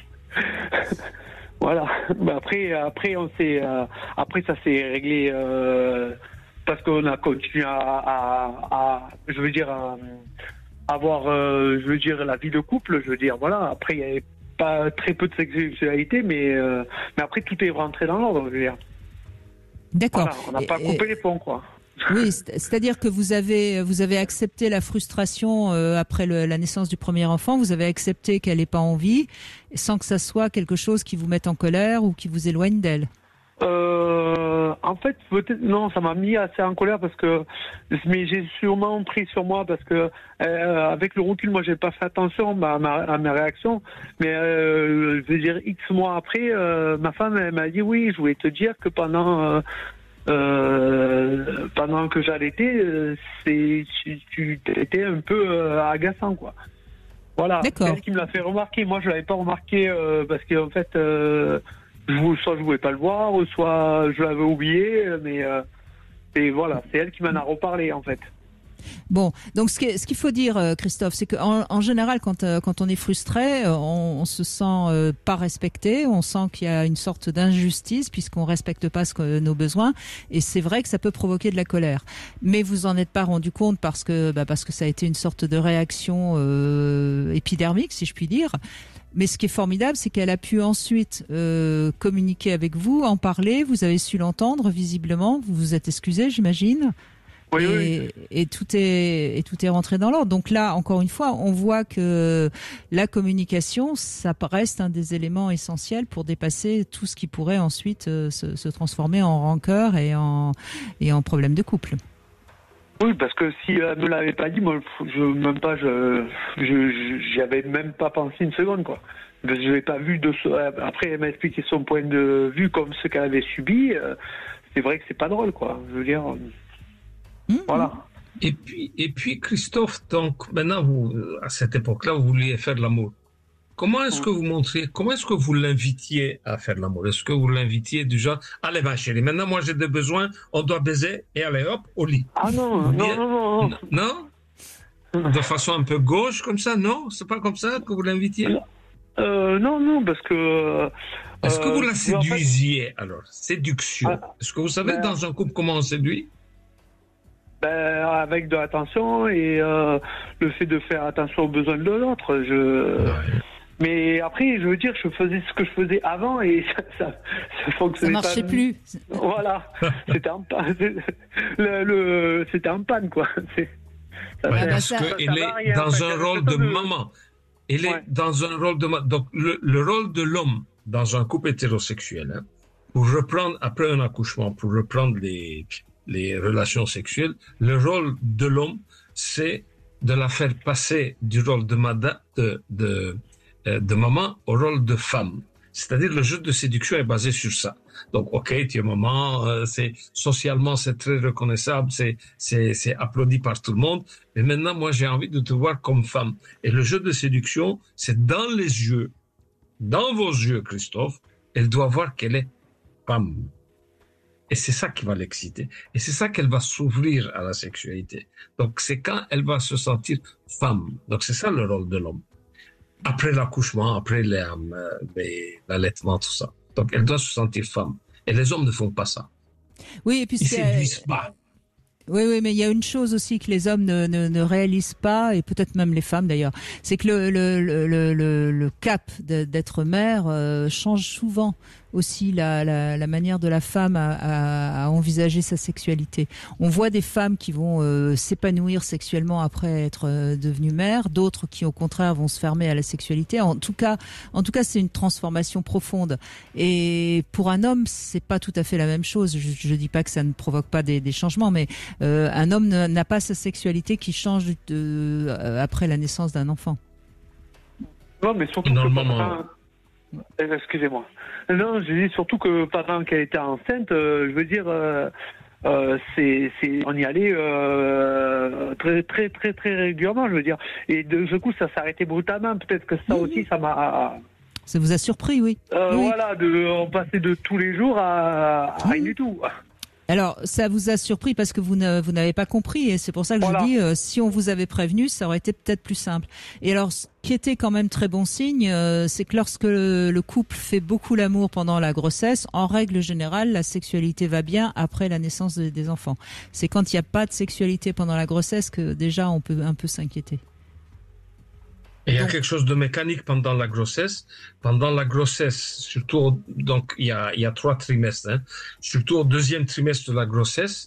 Speaker 8: Voilà. Mais après, après, on s'est, euh, après ça s'est réglé euh, parce qu'on a continué à, à, à je veux dire, à, à avoir, euh, je veux dire, la vie de couple. Je veux dire, voilà. Après, il y avait pas très peu de sexualité, mais, euh, mais après tout est rentré dans l'ordre, je veux dire.
Speaker 2: D'accord.
Speaker 8: Voilà, on n'a pas coupé et, les ponts, quoi.
Speaker 2: Oui, c'est-à-dire que vous avez vous avez accepté la frustration euh, après le, la naissance du premier enfant. Vous avez accepté qu'elle n'ait pas envie, sans que ça soit quelque chose qui vous mette en colère ou qui vous éloigne d'elle.
Speaker 8: Euh, en fait, peut-être non, ça m'a mis assez en colère parce que, mais j'ai sûrement pris sur moi parce que euh, avec le recul, moi, j'ai pas fait attention à, ma, à mes réactions. Mais euh, je veux dire, X mois après, euh, ma femme, elle m'a dit oui, je voulais te dire que pendant euh, euh, pendant que j'allaitais, euh, c'est tu, tu étais un peu euh, agaçant, quoi. Voilà.
Speaker 2: D'accord.
Speaker 8: C'est elle qui me l'a fait remarquer. Moi, je l'avais pas remarqué euh, parce qu'en fait. Euh, Je, soit je voulais pas le voir, soit je l'avais oublié, mais euh, et voilà, c'est elle qui m'en a reparlé en fait.
Speaker 2: Bon, donc ce qu'il ce qu'il faut dire, Christophe, c'est qu'en en général, quand, euh, quand on est frustré, on, on se sent euh, pas respecté, on sent qu'il y a une sorte d'injustice puisqu'on respecte pas ce que, nos besoins, et c'est vrai que ça peut provoquer de la colère. Mais vous en êtes pas rendu compte parce que bah, parce que ça a été une sorte de réaction euh, épidermique, si je puis dire. Mais ce qui est formidable, c'est qu'elle a pu ensuite euh, communiquer avec vous, en parler. Vous avez su l'entendre visiblement. Vous vous êtes excusé, j'imagine.
Speaker 8: Oui,
Speaker 2: et,
Speaker 8: oui.
Speaker 2: et tout est et tout est rentré dans l'ordre. Donc là, encore une fois, on voit que la communication, ça reste un des éléments essentiels pour dépasser tout ce qui pourrait ensuite euh, se, se transformer en rancœur et en et en problème de couple.
Speaker 8: Oui, parce que si elle me l'avait pas dit, moi, je même pas, je, je, j'y avais même pas pensé une seconde, quoi. Je l'ai pas vu de ce. Après, elle m'a expliqué son point de vue comme ce qu'elle avait subi. C'est vrai que c'est pas drôle, quoi. Je veux dire, mmh. Voilà.
Speaker 4: Et puis, et puis, Christophe, donc maintenant, vous, à cette époque-là, vous vouliez faire de l'amour. Comment est-ce que vous montriez, comment est-ce que vous l'invitiez à faire de l'amour? Est-ce que vous l'invitiez du genre, allez, ma chérie, maintenant, moi, j'ai des besoins, on doit baiser, et allez, hop, au lit.
Speaker 8: Ah non, non, non, non.
Speaker 4: Non? De façon un peu gauche, comme ça, non? C'est pas comme ça que vous l'invitiez?
Speaker 8: Euh, non, non, parce que... Euh,
Speaker 4: est-ce que vous la séduisiez,
Speaker 8: en fait...
Speaker 4: alors? Séduction. Ah, est-ce que vous savez,
Speaker 8: ben...
Speaker 4: dans un couple, comment on séduit?
Speaker 8: Ben, avec de l'attention et euh, le fait de faire attention aux besoins de l'autre. Je... Ouais. Mais après, je veux dire, je faisais ce que je faisais avant et ça, ça, ça fonctionnait pas.
Speaker 2: Ça marchait pas... plus.
Speaker 8: Voilà, c'était en panne. Le, le, c'était en panne, quoi. C'est...
Speaker 4: Ça, ouais, parce qu'il est dans un rôle de maman. Il est ouais. dans un rôle de maman. Donc, le, le rôle de l'homme dans un couple hétérosexuel, hein, pour reprendre après un accouchement, pour reprendre les, les relations sexuelles, le rôle de l'homme, c'est de la faire passer du rôle de, mada, de, de de maman au rôle de femme. C'est-à-dire le jeu de séduction est basé sur ça. Donc, ok, tu es maman, euh, c'est socialement c'est très reconnaissable, c'est c'est c'est applaudi par tout le monde. Mais maintenant, moi, j'ai envie de te voir comme femme. Et le jeu de séduction, c'est dans les yeux, dans vos yeux, Christophe. Elle doit voir qu'elle est femme. Et c'est ça qui va l'exciter. Et c'est ça qu'elle va s'ouvrir à la sexualité. Donc, c'est quand elle va se sentir femme. Donc, c'est ça le rôle de l'homme. Après l'accouchement, après les, euh, les, l'allaitement, tout ça. Donc, elle doit se sentir femme. Et les hommes ne font pas ça.
Speaker 2: Oui, et puis
Speaker 4: ils
Speaker 2: c'est...
Speaker 4: séduisent pas.
Speaker 2: Oui, oui, mais il y a une chose aussi que les hommes ne, ne, ne réalisent pas, et peut-être même les femmes d'ailleurs, c'est que le, le, le, le, le cap de, d'être mère euh, change souvent aussi la, la, la manière de la femme à, à, à envisager sa sexualité. On voit des femmes qui vont euh, s'épanouir sexuellement après être euh, devenues mères, d'autres qui au contraire vont se fermer à la sexualité. En tout cas, en tout cas, c'est une transformation profonde. Et pour un homme, c'est pas tout à fait la même chose. Je, je dis pas que ça ne provoque pas des, des changements, mais euh, un homme n'a pas sa sexualité qui change de, euh, après la naissance d'un enfant.
Speaker 8: Non, mais surtout
Speaker 4: normalement.
Speaker 8: Que... Excusez-moi. Non, je dis surtout que pendant qu'elle était enceinte, euh, je veux dire, euh, euh, c'est, c'est, on y allait euh, très, très, très, très régulièrement, je veux dire. Et de ce coup, ça s'arrêtait brutalement. Peut-être que ça mmh. aussi, ça m'a.
Speaker 2: Ça vous a surpris, oui.
Speaker 8: Euh,
Speaker 2: oui.
Speaker 8: Voilà, de, on passait de tous les jours à, à mmh. rien du tout.
Speaker 2: Alors, ça vous a surpris parce que vous, ne, vous n'avez pas compris, et c'est pour ça que voilà. je vous dis, euh, si on vous avait prévenu, ça aurait été peut-être plus simple. Et alors, ce qui était quand même très bon signe, euh, c'est que lorsque le, le couple fait beaucoup l'amour pendant la grossesse, en règle générale, la sexualité va bien après la naissance de, des enfants. C'est quand il n'y a pas de sexualité pendant la grossesse que déjà on peut un peu s'inquiéter.
Speaker 4: Et il y a quelque chose de mécanique pendant la grossesse. Pendant la grossesse, surtout, donc il y a, il y a trois trimestres. Hein. Surtout au deuxième trimestre de la grossesse,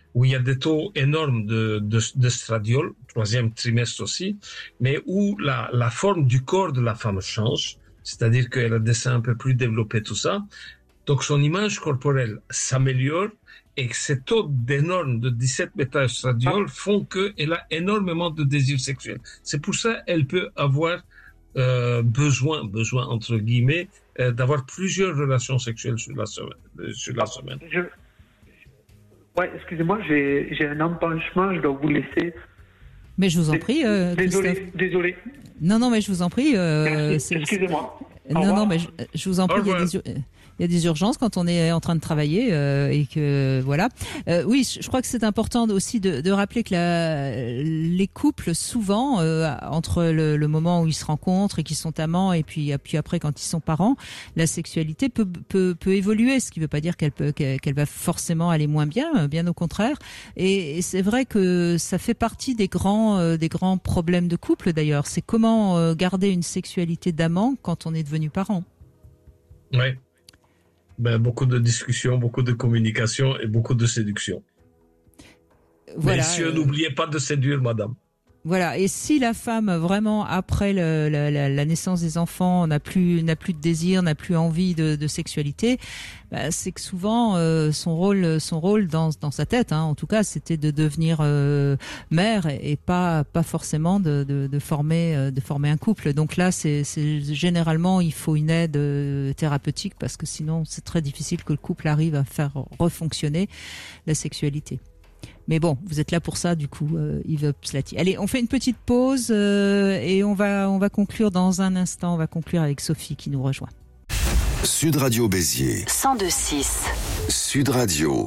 Speaker 4: où il y a des taux énormes de, de, d'estradiol, troisième trimestre aussi, mais où la, la forme du corps de la femme change, c'est-à-dire qu'elle a des seins un peu plus développés, tout ça. Donc son image corporelle s'améliore et que ces taux d'énormes de dix-sept bêta-estradiol font qu'elle a énormément de désir sexuel. C'est pour ça qu'elle peut avoir euh, besoin, besoin entre guillemets, euh, d'avoir plusieurs relations sexuelles sur la semaine. Sur la semaine.
Speaker 8: Je... Ouais, excusez-moi, j'ai, j'ai un empanchement, je dois vous laisser.
Speaker 2: Mais je vous en prie, euh,
Speaker 8: désolé,
Speaker 2: Christophe.
Speaker 8: Désolé.
Speaker 2: Non, non, mais je vous en prie. Euh,
Speaker 8: c'est, excusez-moi.
Speaker 2: Non, non, mais je, je vous en prie, il y a des... Il y a des urgences quand on est en train de travailler euh, et que voilà. Euh, oui, je crois que c'est important aussi de, de rappeler que la, les couples souvent euh, entre le, le moment où ils se rencontrent et qu'ils sont amants et puis puis après quand ils sont parents, la sexualité peut peut, peut évoluer, ce qui ne veut pas dire qu'elle peut qu'elle, qu'elle va forcément aller moins bien, bien au contraire. Et, et c'est vrai que ça fait partie des grands euh, des grands problèmes de couple d'ailleurs. C'est comment euh, garder une sexualité d'amant quand on est devenu parent.
Speaker 4: Ouais. Ben, beaucoup de discussions, beaucoup de communication et beaucoup de séduction. Voilà, Messieurs, euh... n'oubliez pas de séduire madame.
Speaker 2: Voilà, et si la femme vraiment après le, la, la, la naissance des enfants n'a plus n'a plus de désir, n'a plus envie de, de sexualité, bah, c'est que souvent euh, son rôle son rôle dans dans sa tête, hein, en tout cas, c'était de devenir euh, mère et, et pas pas forcément de, de, de former de former un couple. Donc là, c'est, c'est généralement il faut une aide euh, thérapeutique parce que sinon c'est très difficile que le couple arrive à faire refonctionner la sexualité. Mais bon, vous êtes là pour ça, du coup, euh, Yves Pslati. Allez, on fait une petite pause euh, et on va on va conclure dans un instant. On va conclure avec Sophie qui nous rejoint.
Speaker 3: Sud Radio Béziers.
Speaker 1: cent deux virgule six.
Speaker 3: Sud Radio.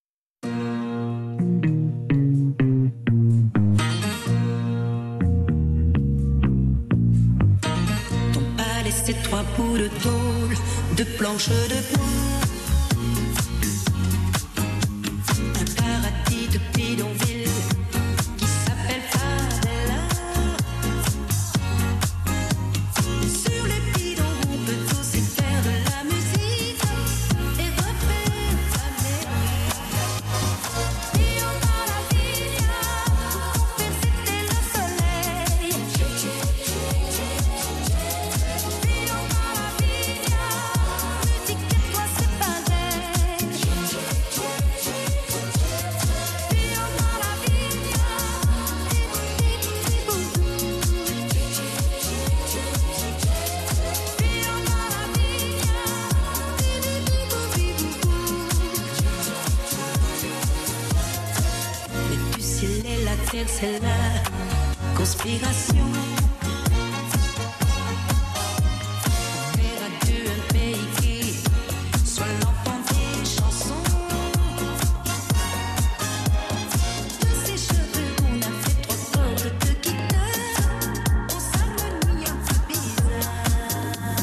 Speaker 9: Ton palais, c'est trois bouts de tôle, de planches de bois. De bidonville qui s'appelle Favela. Sur les bidons, on peut aussi faire de la musique et refaire sa mélodie. Et on a la vie, pour faire c'était le soleil. Et on a la vie, musique et toi c'est pareil. C'est la conspiration. On verra Dieu un pays qui soit l'enfant des chansons. De ses cheveux, on a fait trois cordes de guitare. On s'harmonie un peu bizarre.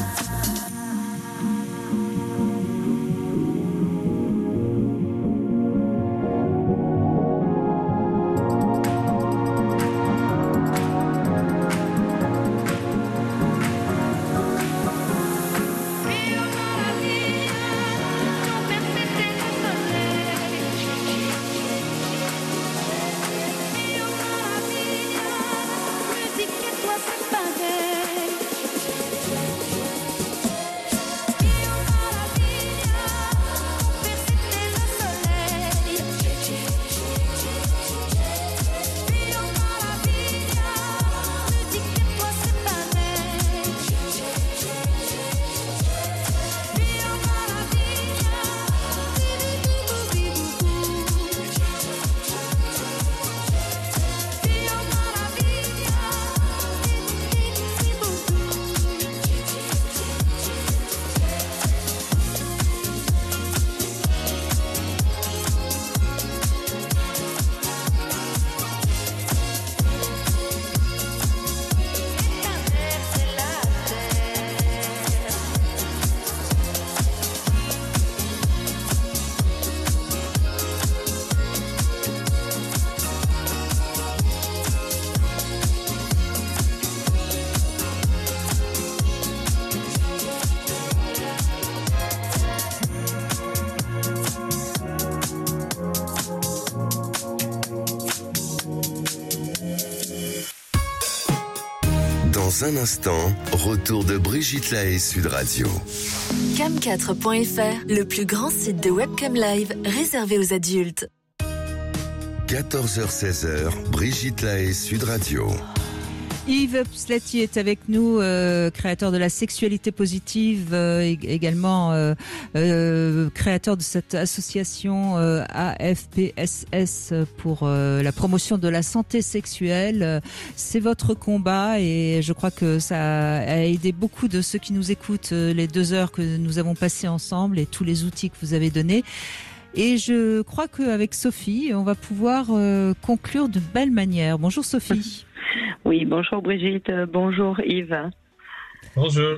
Speaker 3: Dans un instant, retour de Brigitte Lahaie Sud Radio.
Speaker 1: cam quatre point f r, le plus grand site de webcam live réservé aux adultes.
Speaker 3: quatorze heures seize, Brigitte Lahaie Sud Radio.
Speaker 2: Yves Pslati est avec nous, euh, créateur de la sexualité positive, euh, également euh, euh, créateur de cette association euh, A F P S S pour euh, la promotion de la santé sexuelle. C'est votre combat et je crois que ça a aidé beaucoup de ceux qui nous écoutent euh, les deux heures que nous avons passées ensemble et tous les outils que vous avez donnés. Et je crois qu'avec Sophie, on va pouvoir euh, conclure de belle manière. Bonjour Sophie.
Speaker 10: Oui, bonjour Brigitte, bonjour Yves.
Speaker 4: Bonjour.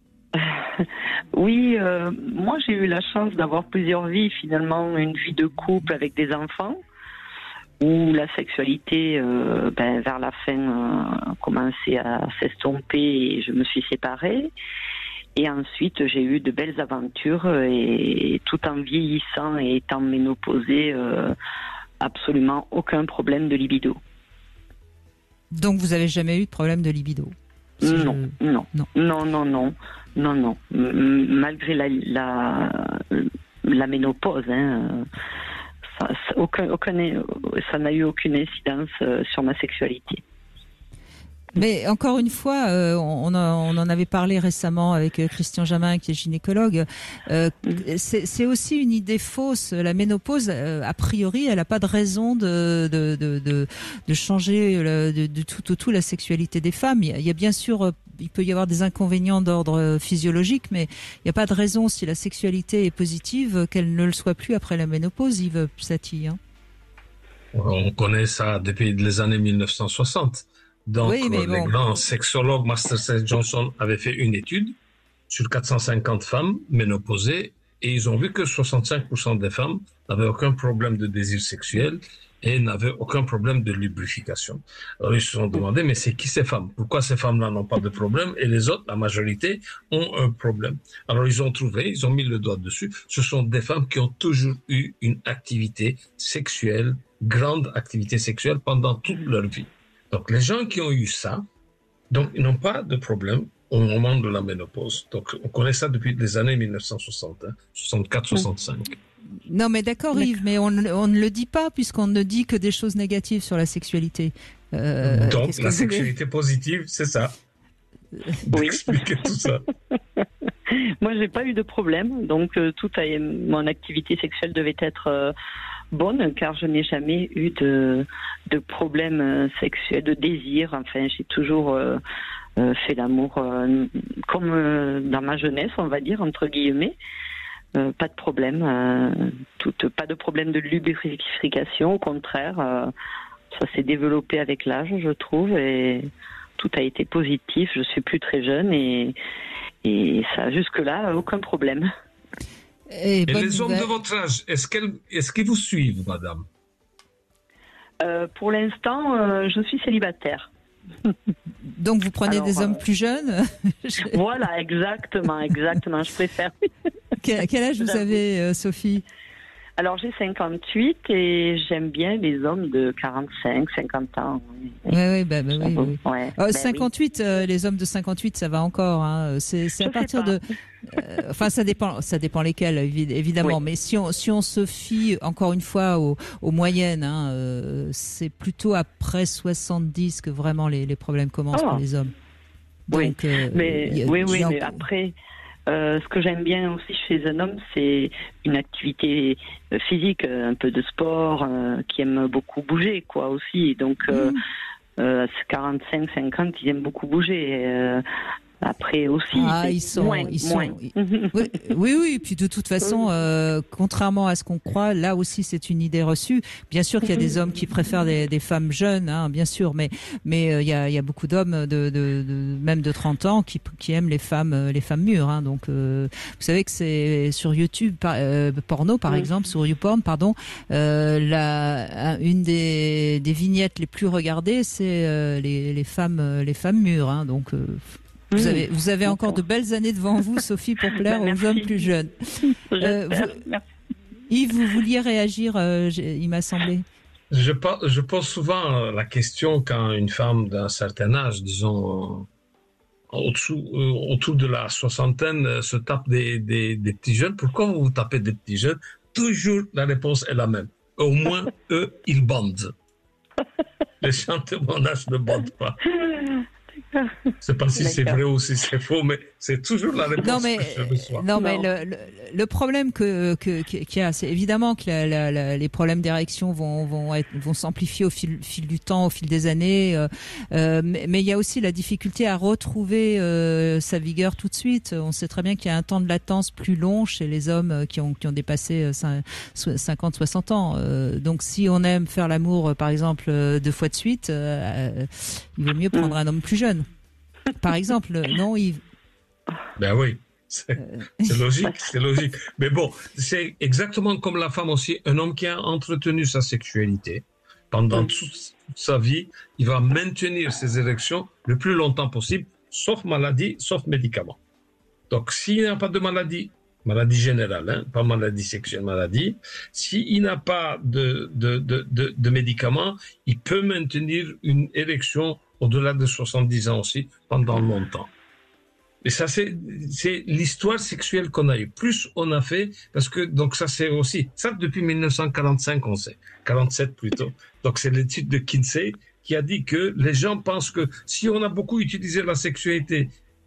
Speaker 10: Oui, euh, moi j'ai eu la chance d'avoir plusieurs vies, finalement, une vie de couple avec des enfants, où la sexualité, euh, ben, vers la fin, euh, commençait à s'estomper et je me suis séparée. Et ensuite, j'ai eu de belles aventures et tout en vieillissant et étant ménopausée, euh, absolument aucun problème de libido.
Speaker 2: Donc vous avez jamais eu de problème de libido?
Speaker 10: Si non, je... non, non, non, non, non, non, non. M- malgré la, la, la ménopause, hein, ça, ça, aucun, aucun, ça n'a eu aucune incidence sur ma sexualité.
Speaker 2: Mais encore une fois, euh, on, a, on en avait parlé récemment avec Christian Jamin, qui est gynécologue. Euh, c'est, c'est aussi une idée fausse. La ménopause, euh, a priori, elle n'a pas de raison de, de, de, de, de changer le, de, de tout au tout la sexualité des femmes. Il y a, il y a bien sûr, il peut y avoir des inconvénients d'ordre physiologique, mais il n'y a pas de raison, si la sexualité est positive, qu'elle ne le soit plus après la ménopause, Yves Pslati. Hein.
Speaker 4: On connaît ça depuis les années mille neuf cent soixante. Donc, oui, les bon. grands sexologues, Masterson et Johnson, avaient fait une étude sur quatre cent cinquante femmes ménopausées et ils ont vu que soixante-cinq pour cent des femmes n'avaient aucun problème de désir sexuel et n'avaient aucun problème de lubrification. Alors, ils se sont demandé, mais c'est qui ces femmes? Pourquoi ces femmes-là n'ont pas de problème et les autres, la majorité, ont un problème? Alors, ils ont trouvé, ils ont mis le doigt dessus. Ce sont des femmes qui ont toujours eu une activité sexuelle, grande activité sexuelle pendant toute leur vie. Donc, les gens qui ont eu ça, donc, ils n'ont pas de problème au moment de la ménopause. Donc, on connaît ça depuis les années mille neuf cent soixante, hein, soixante-quatre soixante-cinq.
Speaker 2: Non, mais d'accord, d'accord. Yves, mais on, on ne le dit pas puisqu'on ne dit que des choses négatives sur la sexualité.
Speaker 4: Euh, donc, la sexualité positive, c'est ça.
Speaker 10: Oui.
Speaker 4: Expliquer tout ça.
Speaker 10: Moi, j'ai pas eu de problème. Donc, euh, toute euh, mon activité sexuelle devait être... Euh, bonne, car je n'ai jamais eu de, de problème sexuel, de désir. Enfin, j'ai toujours euh, euh, fait l'amour euh, comme euh, dans ma jeunesse, on va dire, entre guillemets. Euh, pas de problème, euh, toute, pas de problème de lubrification, au contraire. Euh, ça s'est développé avec l'âge, je trouve, et tout a été positif. Je suis plus très jeune et, et ça, jusque-là, aucun problème.
Speaker 2: Et,
Speaker 4: Et les hommes de votre âge, est-ce, est-ce qu'ils vous suivent, madame?
Speaker 10: euh, Pour l'instant, euh, je suis célibataire.
Speaker 2: Donc vous prenez Alors, des hommes euh, plus jeunes?
Speaker 10: Voilà, exactement, exactement, je préfère.
Speaker 2: Quel, quel âge vous avez, euh, Sophie?
Speaker 10: Alors j'ai cinquante-huit et j'aime bien les hommes de quarante-cinq, cinquante ans.
Speaker 2: Oui, oui, bah, bah, oui, oui.
Speaker 10: Ouais,
Speaker 2: euh,
Speaker 10: bah,
Speaker 2: cinquante-huit,
Speaker 10: oui.
Speaker 2: Euh, les hommes de cinquante-huit, ça va encore. Hein. C'est, c'est à partir de. Euh, enfin, ça dépend, ça dépend lesquels, évidemment. Oui. Mais si on, si on se fie encore une fois aux, aux moyennes, hein, euh, c'est plutôt après soixante-dix que vraiment les, les problèmes commencent oh. pour les hommes.
Speaker 10: Donc, oui, euh, mais, y a, oui, oui, mais après. Euh, ce que j'aime bien aussi chez un homme, c'est une activité physique, un peu de sport, euh, qui aime beaucoup bouger, quoi, aussi. Donc, euh, mmh. euh, quarante-cinq, cinquante, ils aiment beaucoup bouger. Euh, Après aussi,
Speaker 2: ah, ils sont,
Speaker 10: moins,
Speaker 2: ils sont,
Speaker 10: moins.
Speaker 2: Oui, oui, oui. Puis de toute façon, euh, contrairement à ce qu'on croit, là aussi c'est une idée reçue. Bien sûr qu'il y a des hommes qui préfèrent des, des femmes jeunes, hein, bien sûr, mais mais euh, il y a il y a beaucoup d'hommes de, de, de même de trente ans qui qui aiment les femmes les femmes mûres. Hein, donc euh, vous savez que c'est sur YouTube par, euh, porno par oui. exemple, sur YouPorn, pardon, euh, la une des des vignettes les plus regardées, c'est euh, les les femmes les femmes mûres. Hein, donc euh, Vous avez, vous avez encore de belles années devant vous, Sophie, pour plaire ben, aux hommes plus jeunes. Euh, vous, Yves, vous vouliez réagir, euh, il m'a semblé.
Speaker 4: Je, je pose souvent la question quand une femme d'un certain âge, disons au-dessous, euh, autour de la soixantaine euh, se tapent des, des, des petits jeunes. Pourquoi vous vous tapez des petits jeunes? Toujours la réponse est la même. Au moins, eux, ils bandent. Les gens de mon âge ne bandent pas. Je ne sais pas si c'est
Speaker 10: D'accord.
Speaker 4: vrai ou si c'est faux, mais c'est toujours la réponse
Speaker 2: Non mais,
Speaker 4: que je reçois.
Speaker 2: non, mais
Speaker 10: Non.
Speaker 2: le, le, le problème que, que, que- qu'il y a, c'est évidemment que la, la, la- les problèmes d'érection vont, vont, être, vont s'amplifier au fil, fil du temps, au fil des années. Euh, euh, mais, mais il y a aussi la difficulté à retrouver euh, sa vigueur tout de suite. On sait très bien qu'il y a un temps de latence plus long chez les hommes euh, qui ont, qui ont dépassé euh, cin- so- cinquante, soixante ans. Euh, donc si on aime faire l'amour, euh, par exemple, euh, deux fois de suite, euh, euh, il vaut mieux prendre un homme plus jeune. Par exemple, non, Yves?
Speaker 4: Ben oui, c'est c'est logique, c'est logique. Mais bon, c'est exactement comme la femme aussi. Un homme qui a entretenu sa sexualité pendant toute sa vie, il va maintenir ses érections le plus longtemps possible, sauf maladie, sauf médicament. Donc, s'il n'y a pas de maladie, maladie générale, hein, pas maladie sexuelle, maladie, s'il n'a pas de, de, de, de, de médicaments, il peut maintenir une érection au-delà de soixante-dix ans aussi, pendant longtemps. Et ça, c'est, c'est l'histoire sexuelle qu'on a eue. Plus on a fait, parce que, donc ça c'est aussi, ça depuis mille neuf cent quarante-cinq, on sait, quarante-sept plutôt. Donc c'est l'étude de Kinsey qui a dit que les gens pensent que si on a beaucoup utilisé la sexualité,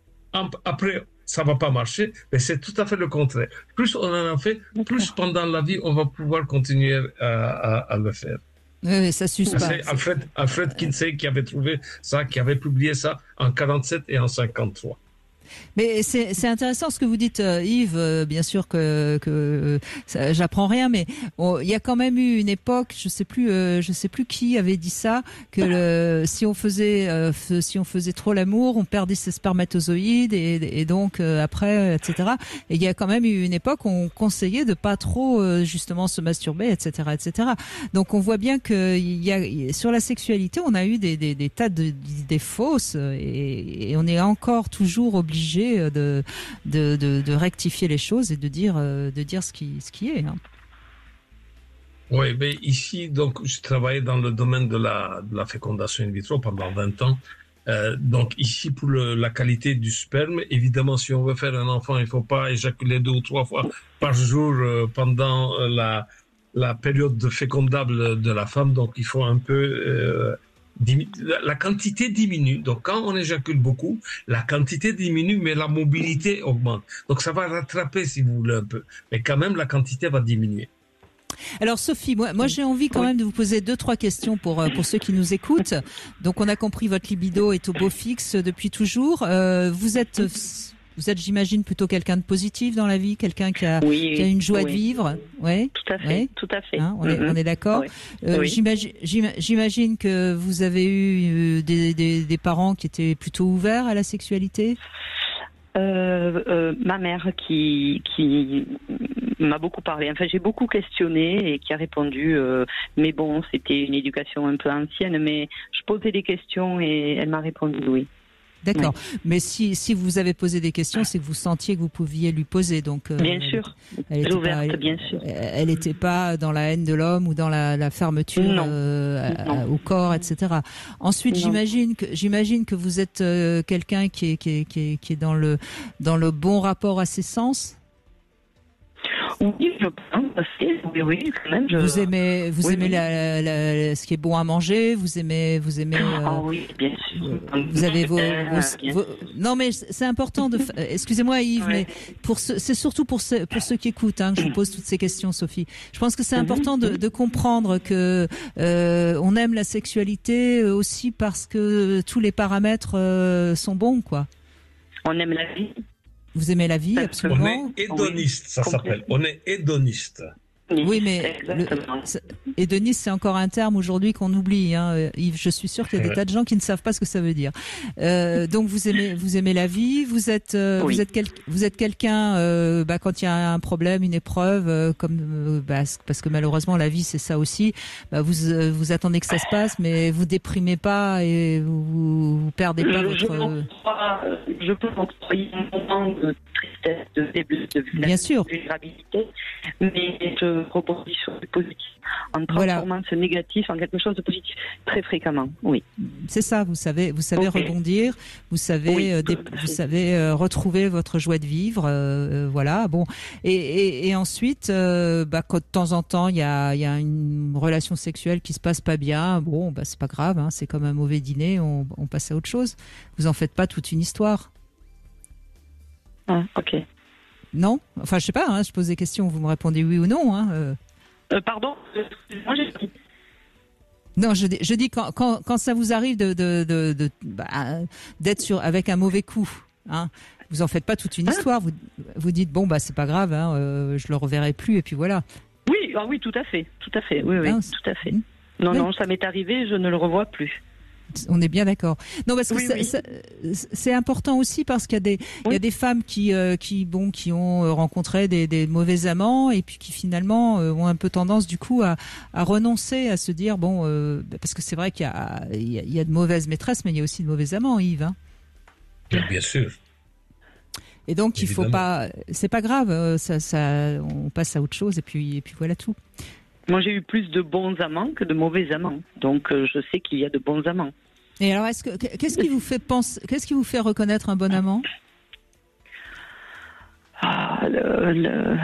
Speaker 4: après, ça va pas marcher, mais c'est tout à fait le contraire. Plus on en a fait, plus pendant la vie, on va pouvoir continuer à, à, à le faire.
Speaker 2: Oui, oui, ça suce
Speaker 4: Ça,
Speaker 2: pas.
Speaker 4: c'est Alfred, Alfred Kinsey qui avait trouvé ça, qui avait publié ça en quarante-sept et en cinquante-trois.
Speaker 2: Mais c'est c'est intéressant ce que vous dites, euh, Yves. Euh, bien sûr que que euh, ça, j'apprends rien, mais bon, il y a quand même eu une époque, je sais plus, euh, je sais plus qui avait dit ça, que le, si on faisait euh, f- si on faisait trop l'amour, on perdait ses spermatozoïdes et, et donc euh, après, et cetera. Et il y a quand même eu une époque où on conseillait de pas trop euh, justement se masturber, et cetera, et cetera. Donc on voit bien que il y a sur la sexualité, on a eu des des, des tas de- d'idées fausses et, et on est encore toujours obligé de, de, de, de rectifier les choses et de dire, euh, de dire ce qui, ce qui est. Hein.
Speaker 4: Oui, mais ici, donc, je travaillais dans le domaine de la, de la fécondation in vitro pendant vingt ans. Euh, donc, ici, pour le, la qualité du sperme, évidemment, si on veut faire un enfant, il ne faut pas éjaculer deux ou trois fois par jour euh, pendant euh, la, la période de fécondable de la femme. Donc, il faut un peu... Euh, La, la quantité diminue. Donc, quand on éjacule beaucoup, la quantité diminue, mais la mobilité augmente. Donc, ça va rattraper, si vous voulez, un peu. Mais quand même, la quantité va diminuer.
Speaker 2: Alors, Sophie, moi, moi j'ai envie quand même de vous poser deux, trois questions pour, pour ceux qui nous écoutent. Donc, on a compris, votre libido est au beau fixe depuis toujours. Euh, vous êtes... Vous êtes, j'imagine, plutôt quelqu'un de positif dans la vie, quelqu'un qui a,
Speaker 10: oui,
Speaker 2: qui a une joie
Speaker 10: oui.
Speaker 2: de vivre. Ouais.
Speaker 10: Tout à fait,
Speaker 2: ouais.
Speaker 10: tout à fait.
Speaker 2: Hein, on, est,
Speaker 10: Mm-hmm.
Speaker 2: on est d'accord.
Speaker 10: Oui.
Speaker 2: Euh,
Speaker 10: Oui.
Speaker 2: j'imagine, j'im- j'imagine que vous avez eu des, des, des parents qui étaient plutôt ouverts à la sexualité.
Speaker 10: Euh, euh, ma mère qui, qui m'a beaucoup parlé. Enfin, j'ai beaucoup questionné et qui a répondu. Euh, mais bon, c'était une éducation un peu ancienne, mais je posais des questions et elle m'a répondu oui.
Speaker 2: D'accord. Oui. Mais si, si vous avez posé des questions, c'est que vous sentiez que vous pouviez lui poser. Donc, euh,
Speaker 10: bien sûr.
Speaker 2: Elle était
Speaker 10: ouverte,
Speaker 2: pas,
Speaker 10: bien sûr.
Speaker 2: Elle n'était pas dans la haine de l'homme ou dans la, la fermeture euh, à, au corps, et cetera. Ensuite, j'imagine que j'imagine que vous êtes euh, quelqu'un qui est, qui, est, qui, est, qui est dans le dans le bon rapport à ses sens.
Speaker 10: Oui, je pense. Oui, oui, quand même. Je...
Speaker 2: Vous aimez, vous
Speaker 10: oui,
Speaker 2: aimez
Speaker 10: oui.
Speaker 2: La, la, la, ce qui est bon à manger. Vous aimez, vous aimez. Euh,
Speaker 10: ah oui, bien sûr.
Speaker 2: Vous avez vos,
Speaker 10: euh,
Speaker 2: vos, vos... non mais c'est important de. Excusez-moi Yves, ouais. mais pour ce, c'est surtout pour ce, pour ceux qui écoutent hein, que je vous pose toutes ces questions, Sophie. Je pense que c'est important de, de comprendre que euh, on aime la sexualité aussi parce que tous les paramètres euh, sont bons, quoi.
Speaker 10: On aime la vie.
Speaker 2: Vous aimez la vie, absolument.
Speaker 4: On est hédoniste, oui, ça s'appelle. On est hédoniste.
Speaker 2: Oui, mais le, hédoniste, c'est encore un terme aujourd'hui qu'on oublie. Hein, Yves, je suis sûr qu'il y a des ouais. tas de gens qui ne savent pas ce que ça veut dire. Euh, donc, vous aimez, vous aimez la vie. Vous êtes, euh, oui. vous êtes, quel, vous êtes quelqu'un. Euh, bah, quand il y a un problème, une épreuve, euh, comme euh, bah, parce que malheureusement la vie c'est ça aussi. Bah, vous, euh, vous attendez que ça se passe, mais vous déprimez pas et vous, vous perdez pas
Speaker 10: je,
Speaker 2: votre.
Speaker 10: Je peux m'octroyer un moment de tristesse, de faiblesse, de vulnérabilité, mais je rebondis sur le positif en transformant voilà. ce négatif en quelque chose de positif très fréquemment. Oui.
Speaker 2: C'est ça. Vous savez, vous savez okay. rebondir. Vous savez,
Speaker 10: oui,
Speaker 2: euh, des, vous savez euh, retrouver votre joie de vivre. Euh, voilà. Bon. Et, et, et ensuite, euh, bah, quand de temps en temps il y a, il y a une relation sexuelle qui se passe pas bien, bon, bah c'est pas grave. Hein, c'est comme un mauvais dîner. On, on passe à autre chose. Vous en faites pas toute une histoire.
Speaker 10: Ah, ok.
Speaker 2: Non, enfin je sais pas. Hein, je pose des questions, vous me répondez oui ou non. Hein, euh.
Speaker 10: Euh, pardon. Moi j'ai.
Speaker 2: Non, je dis, je dis quand, quand, quand ça vous arrive de, de, de, de bah, d'être sur avec un mauvais coup, hein, vous en faites pas toute une histoire. Vous, vous dites bon bah c'est pas grave, hein, euh, je le reverrai plus et puis voilà.
Speaker 10: Oui, ah oui, tout à fait, tout à fait, oui, oui, non, tout à fait. Mmh. Non, oui. non, ça m'est arrivé, je ne le revois plus.
Speaker 2: On est bien d'accord. Non, parce que
Speaker 10: oui,
Speaker 2: ça,
Speaker 10: oui.
Speaker 2: Ça, c'est important aussi parce qu'il y a des, oui. il y a des femmes qui, euh, qui, bon, qui ont rencontré des, des mauvais amants et puis qui finalement euh, ont un peu tendance du coup à, à renoncer, à se dire bon, euh, parce que c'est vrai qu'il y a, il y a, il y a de mauvaises maîtresses, mais il y a aussi de mauvais amants, Yves. Hein.
Speaker 4: Bien sûr.
Speaker 2: Et donc
Speaker 4: Évidemment.
Speaker 2: il faut pas, c'est pas grave, ça, ça, on passe à autre chose et puis, et puis voilà tout.
Speaker 10: Moi, j'ai eu plus de bons amants que de mauvais amants. Donc, euh, je sais qu'il y a de bons amants.
Speaker 2: Et alors, est-ce que, qu'est-ce qui vous fait penser, qu'est-ce qui vous fait reconnaître un bon amant ?
Speaker 10: Ah, le, le,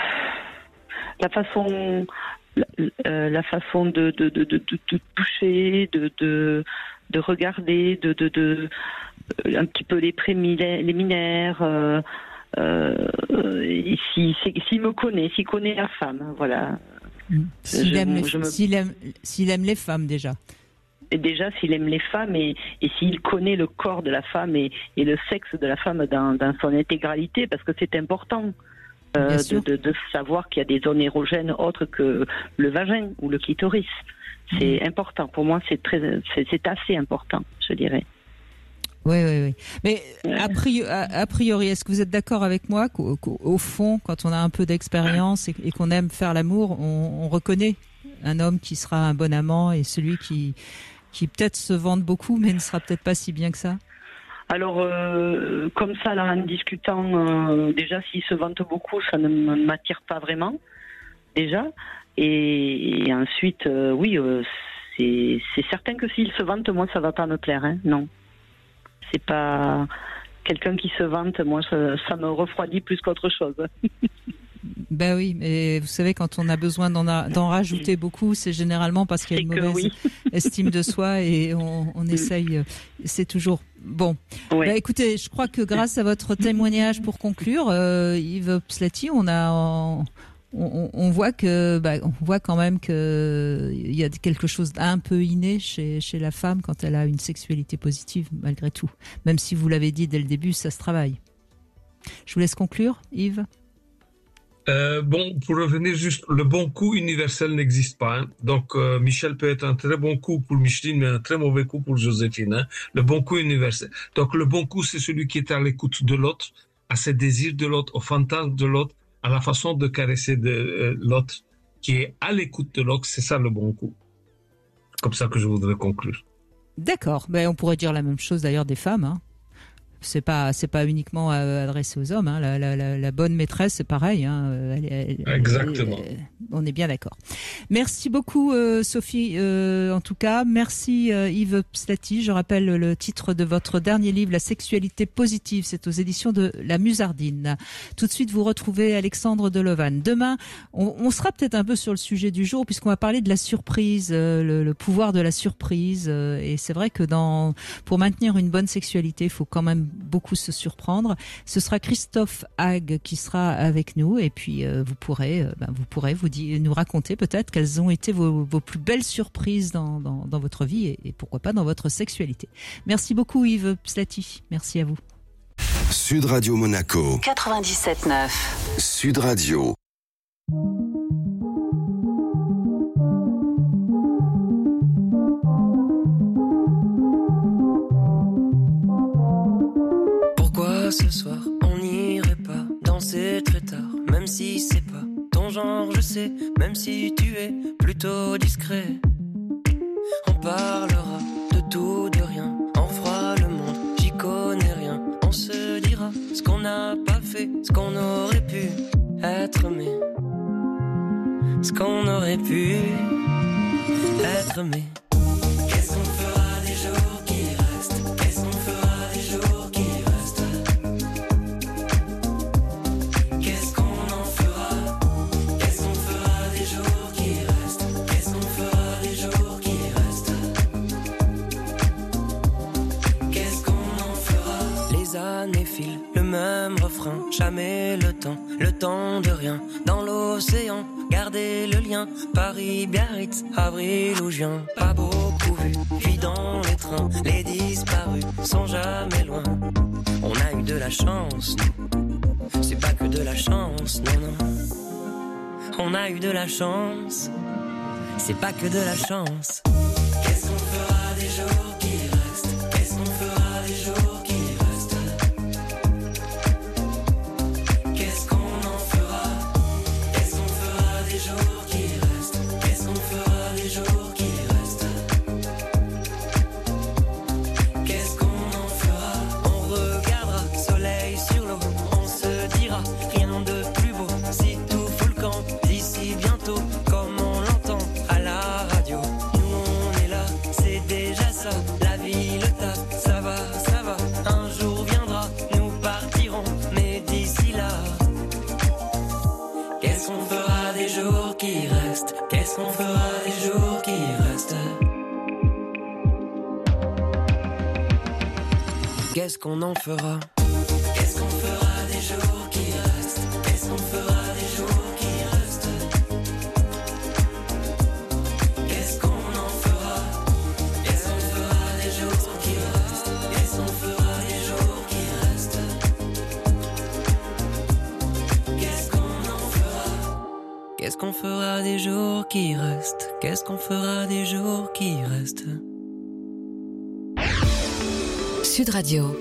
Speaker 10: la façon, la, euh, la façon de, de, de, de, de toucher, de, de, de regarder, de, de, de, un petit peu les préliminaires. Euh, euh, s'il, s'il me connaît, s'il connaît la femme, voilà.
Speaker 2: S'il,
Speaker 10: je,
Speaker 2: aime les,
Speaker 10: je me...
Speaker 2: s'il, aime, s'il aime les femmes déjà.
Speaker 10: Et déjà, s'il aime les femmes et, et s'il connaît le corps de la femme et, et le sexe de la femme dans, dans son intégralité, parce que c'est important euh, de, de, de savoir qu'il y a des zones érogènes autres que le vagin ou le clitoris. C'est mmh. important. Pour moi, c'est, très, c'est, c'est assez important, je dirais.
Speaker 2: Oui, oui, oui. Mais a priori, a priori, est-ce que vous êtes d'accord avec moi qu'au, qu'au fond, quand on a un peu d'expérience et, et qu'on aime faire l'amour, on, on reconnaît un homme qui sera un bon amant et celui qui, qui peut-être se vante beaucoup, mais ne sera peut-être pas si bien que ça?
Speaker 10: Alors, euh, comme ça, là, en discutant, euh, déjà, s'il se vante beaucoup, ça ne m'attire pas vraiment, déjà. Et, et ensuite, euh, oui, euh, c'est, c'est certain que s'il se vante, moi, ça va pas me plaire, hein, non. C'est pas quelqu'un qui se vante, moi ça, ça me refroidit plus qu'autre chose.
Speaker 2: Ben oui, mais vous savez, quand on a besoin d'en, a, d'en rajouter beaucoup, c'est généralement parce qu'il y a une mauvaise oui. estime de soi et on, on essaye, c'est toujours bon. Ouais. Ben écoutez, je crois que grâce à votre témoignage pour conclure, euh, Yves Pslati, on a... En, On, on voit que, bah, on voit quand même que il y a quelque chose d'un peu inné chez, chez la femme quand elle a une sexualité positive, malgré tout. Même si vous l'avez dit dès le début, ça se travaille. Je vous laisse conclure, Yves.
Speaker 4: Euh, bon, pour revenir juste, le bon coup universel n'existe pas. Hein. Donc, euh, Michel peut être un très bon coup pour Micheline, mais un très mauvais coup pour Joséphine. Hein. Le bon coup universel. Donc, le bon coup, c'est celui qui est à l'écoute de l'autre, à ses désirs de l'autre, au fantasme de l'autre, à la façon de caresser de euh, l'autre, qui est à l'écoute de l'autre, c'est ça le bon coup. C'est comme ça que je voudrais conclure.
Speaker 2: D'accord, ben, on pourrait dire la même chose d'ailleurs des femmes. Hein. C'est pas, c'est pas uniquement adressé aux hommes. Hein. La, la, la, la bonne maîtresse, c'est pareil. Hein. Elle, elle,
Speaker 4: Exactement.
Speaker 2: Elle, elle, on est bien d'accord. Merci beaucoup, euh, Sophie. Euh, en tout cas, merci euh, Yves Pslati. Je rappelle le titre de votre dernier livre, La sexualité positive. C'est aux éditions de La Musardine. Tout de suite, vous retrouvez Alexandre Delevanne. Demain, on, on sera peut-être un peu sur le sujet du jour, puisqu'on va parler de la surprise, euh, le, le pouvoir de la surprise. Euh, et c'est vrai que dans, pour maintenir une bonne sexualité, il faut quand même beaucoup se surprendre. Ce sera Christophe Hague qui sera avec nous et puis euh, vous pourrez, euh, ben, vous pourrez vous dire, nous raconter peut-être quelles ont été vos, vos plus belles surprises dans, dans, dans votre vie et, et pourquoi pas dans votre sexualité. Merci beaucoup Yves Pslati. Merci à vous.
Speaker 3: Sud Radio Monaco.
Speaker 1: quatre-vingt-dix-sept neuf.
Speaker 3: Sud Radio.
Speaker 6: Ce soir, on n'irait pas danser très tard, même si c'est pas ton genre, je sais, même si tu es plutôt discret. On parlera de tout, de rien, on fera le monde, j'y connais rien. On se dira ce qu'on n'a pas fait, ce qu'on aurait pu être, mais ce qu'on aurait pu être, mais qu'est-ce qu'on fera des jours qui restent? Qu'est-ce qu'on fera des jours qui restent? Qu'est-ce qu'on en fera? Qu'est-ce qu'on fera des jours qui restent? Qu'est-ce qu'on fera des jours qui restent? Qu'est-ce qu'on en fera? Les années filent, le même refrain, jamais le temps, le temps de rien. Dans l'océan, gardez le lien, Paris, Biarritz, avril ou juin. Pas beaucoup vu, puis dans les trains, les disparus sont jamais loin. On a eu de la chance, nous. C'est pas que de la chance, non, non. On a eu de la chance, c'est pas que de la chance. Qu'est-ce qu'on fera des jours qui restent? Qu'est-ce qu'on fera des jours qui restent? Qu'est-ce qu'on en fera? Qu'est-ce qu'on fera des jours qui restent? Qu'est-ce qu'on fera des jours qui restent? Qu'est-ce qu'on en fera? On regardera soleil sur l'eau, on se dira rien de plus beau. Si tout fout le camp d'ici bientôt, comme on l'entend à la radio. Nous on est là, c'est déjà ça. La vie, le taf, ça va, ça va. Un jour viendra, nous partirons, mais d'ici là, qu'est-ce qu'on fera des jours qui restent? Qu'est-ce qu'on fera des jours qui restent? Qu'est-ce qu'on en fera? Qu'est-ce qu'on fera des jours qui restent? Qu'est-ce qu'on fera des jours qui restent? Qu'est-ce qu'on en fera? Qu'est-ce qu'on fera des jours qui restent? Qu'est-ce qu'on fera des jours qui restent? Qu'est-ce qu'on en fera? Qu'est-ce qu'on fera des jours qui restent? Qu'est-ce qu'on fera des jours qui restent?
Speaker 1: Sud Radio.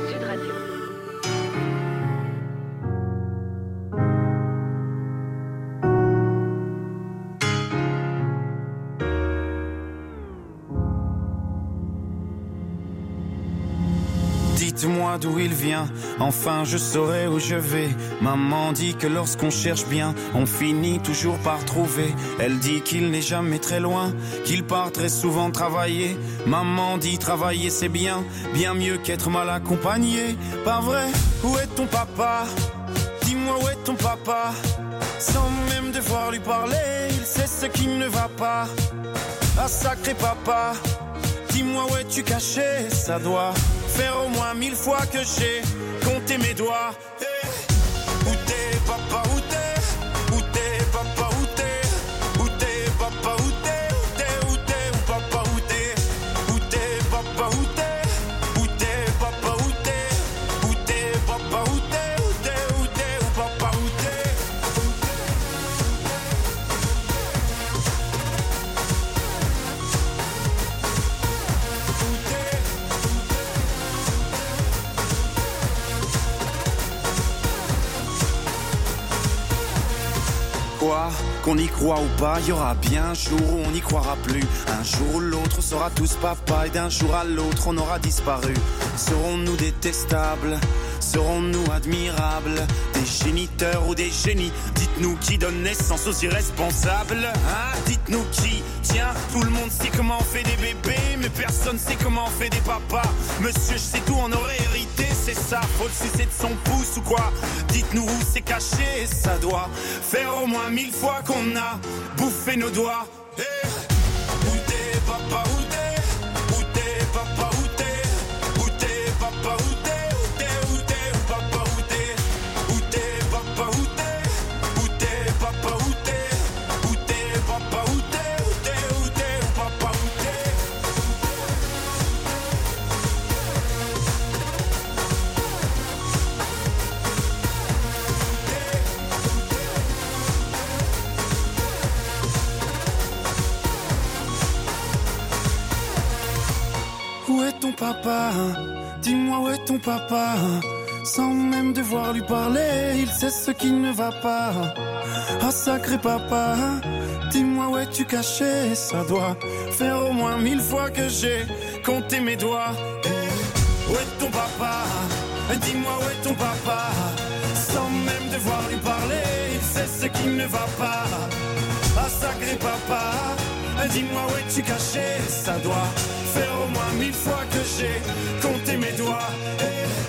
Speaker 11: Dites-moi d'où il vient, enfin je saurai où je vais. Maman dit que lorsqu'on cherche bien, on finit toujours par trouver. Elle dit qu'il n'est jamais très loin, qu'il part très souvent travailler. Maman dit travailler c'est bien, bien mieux qu'être mal accompagné. Pas vrai? Où est ton papa? Dis-moi où est ton papa? Sans même devoir lui parler, il sait ce qui ne va pas. Ah sacré papa, dis-moi où es-tu caché? Ça doit faire au moins mille fois que j'ai compté mes doigts. Hey. Où t'es papa, où t'es? Où t'es papa, où t'es? Où t'es papa, où t'es? Où t'es, où t'es, où papa, où t'es? Où t'es papa, où t'es? Où t'es papa, où t'es? Où t'es papa, où t'es? Où t'es, où t'es, où papa, où t'es? Quoi? Qu'on y croit ou pas, y aura bien un jour où on n'y croira plus. Un jour ou l'autre, on sera tous papa et d'un jour à l'autre, on aura disparu. Serons-nous détestables? Serons-nous admirables? Des géniteurs ou des génies? Dites-nous qui donne naissance aux irresponsables, hein? Dites-nous qui? Tiens, tout le monde sait comment on fait des bébés, mais personne sait comment on fait des papas. Monsieur, je sais tout, on aurait hérité, c'est ça. Faut le sucer de son pouce ou quoi? Dites-nous où c'est caché, ça doit faire au moins mille fois qu'on a bouffé nos doigts. Hey. Où t'es papa, où t'es? Où t'es papa, où t'es? Où t'es papa, où t'es? Où t'es, où t'es, où papa, où t'es? Où t'es papa, où t'es? Où t'es papa, où t'es? Où t'es papa, où t'es? Où t'es, où t'es, où papa, où t'es? Où est ton papa? Dis-moi où est ton papa? Sans même devoir lui parler, il sait ce qui ne va pas. Ah sacré papa, dis-moi où es-tu caché? Ça doit faire au moins mille fois que j'ai compté mes doigts. Hey. Où est ton papa? Dis-moi où est ton papa? Sans même devoir lui parler, il sait ce qui ne va pas. et papa. Dis-moi où es-tu caché, ça doit faire au moins mille fois que j'ai compté mes doigts. Et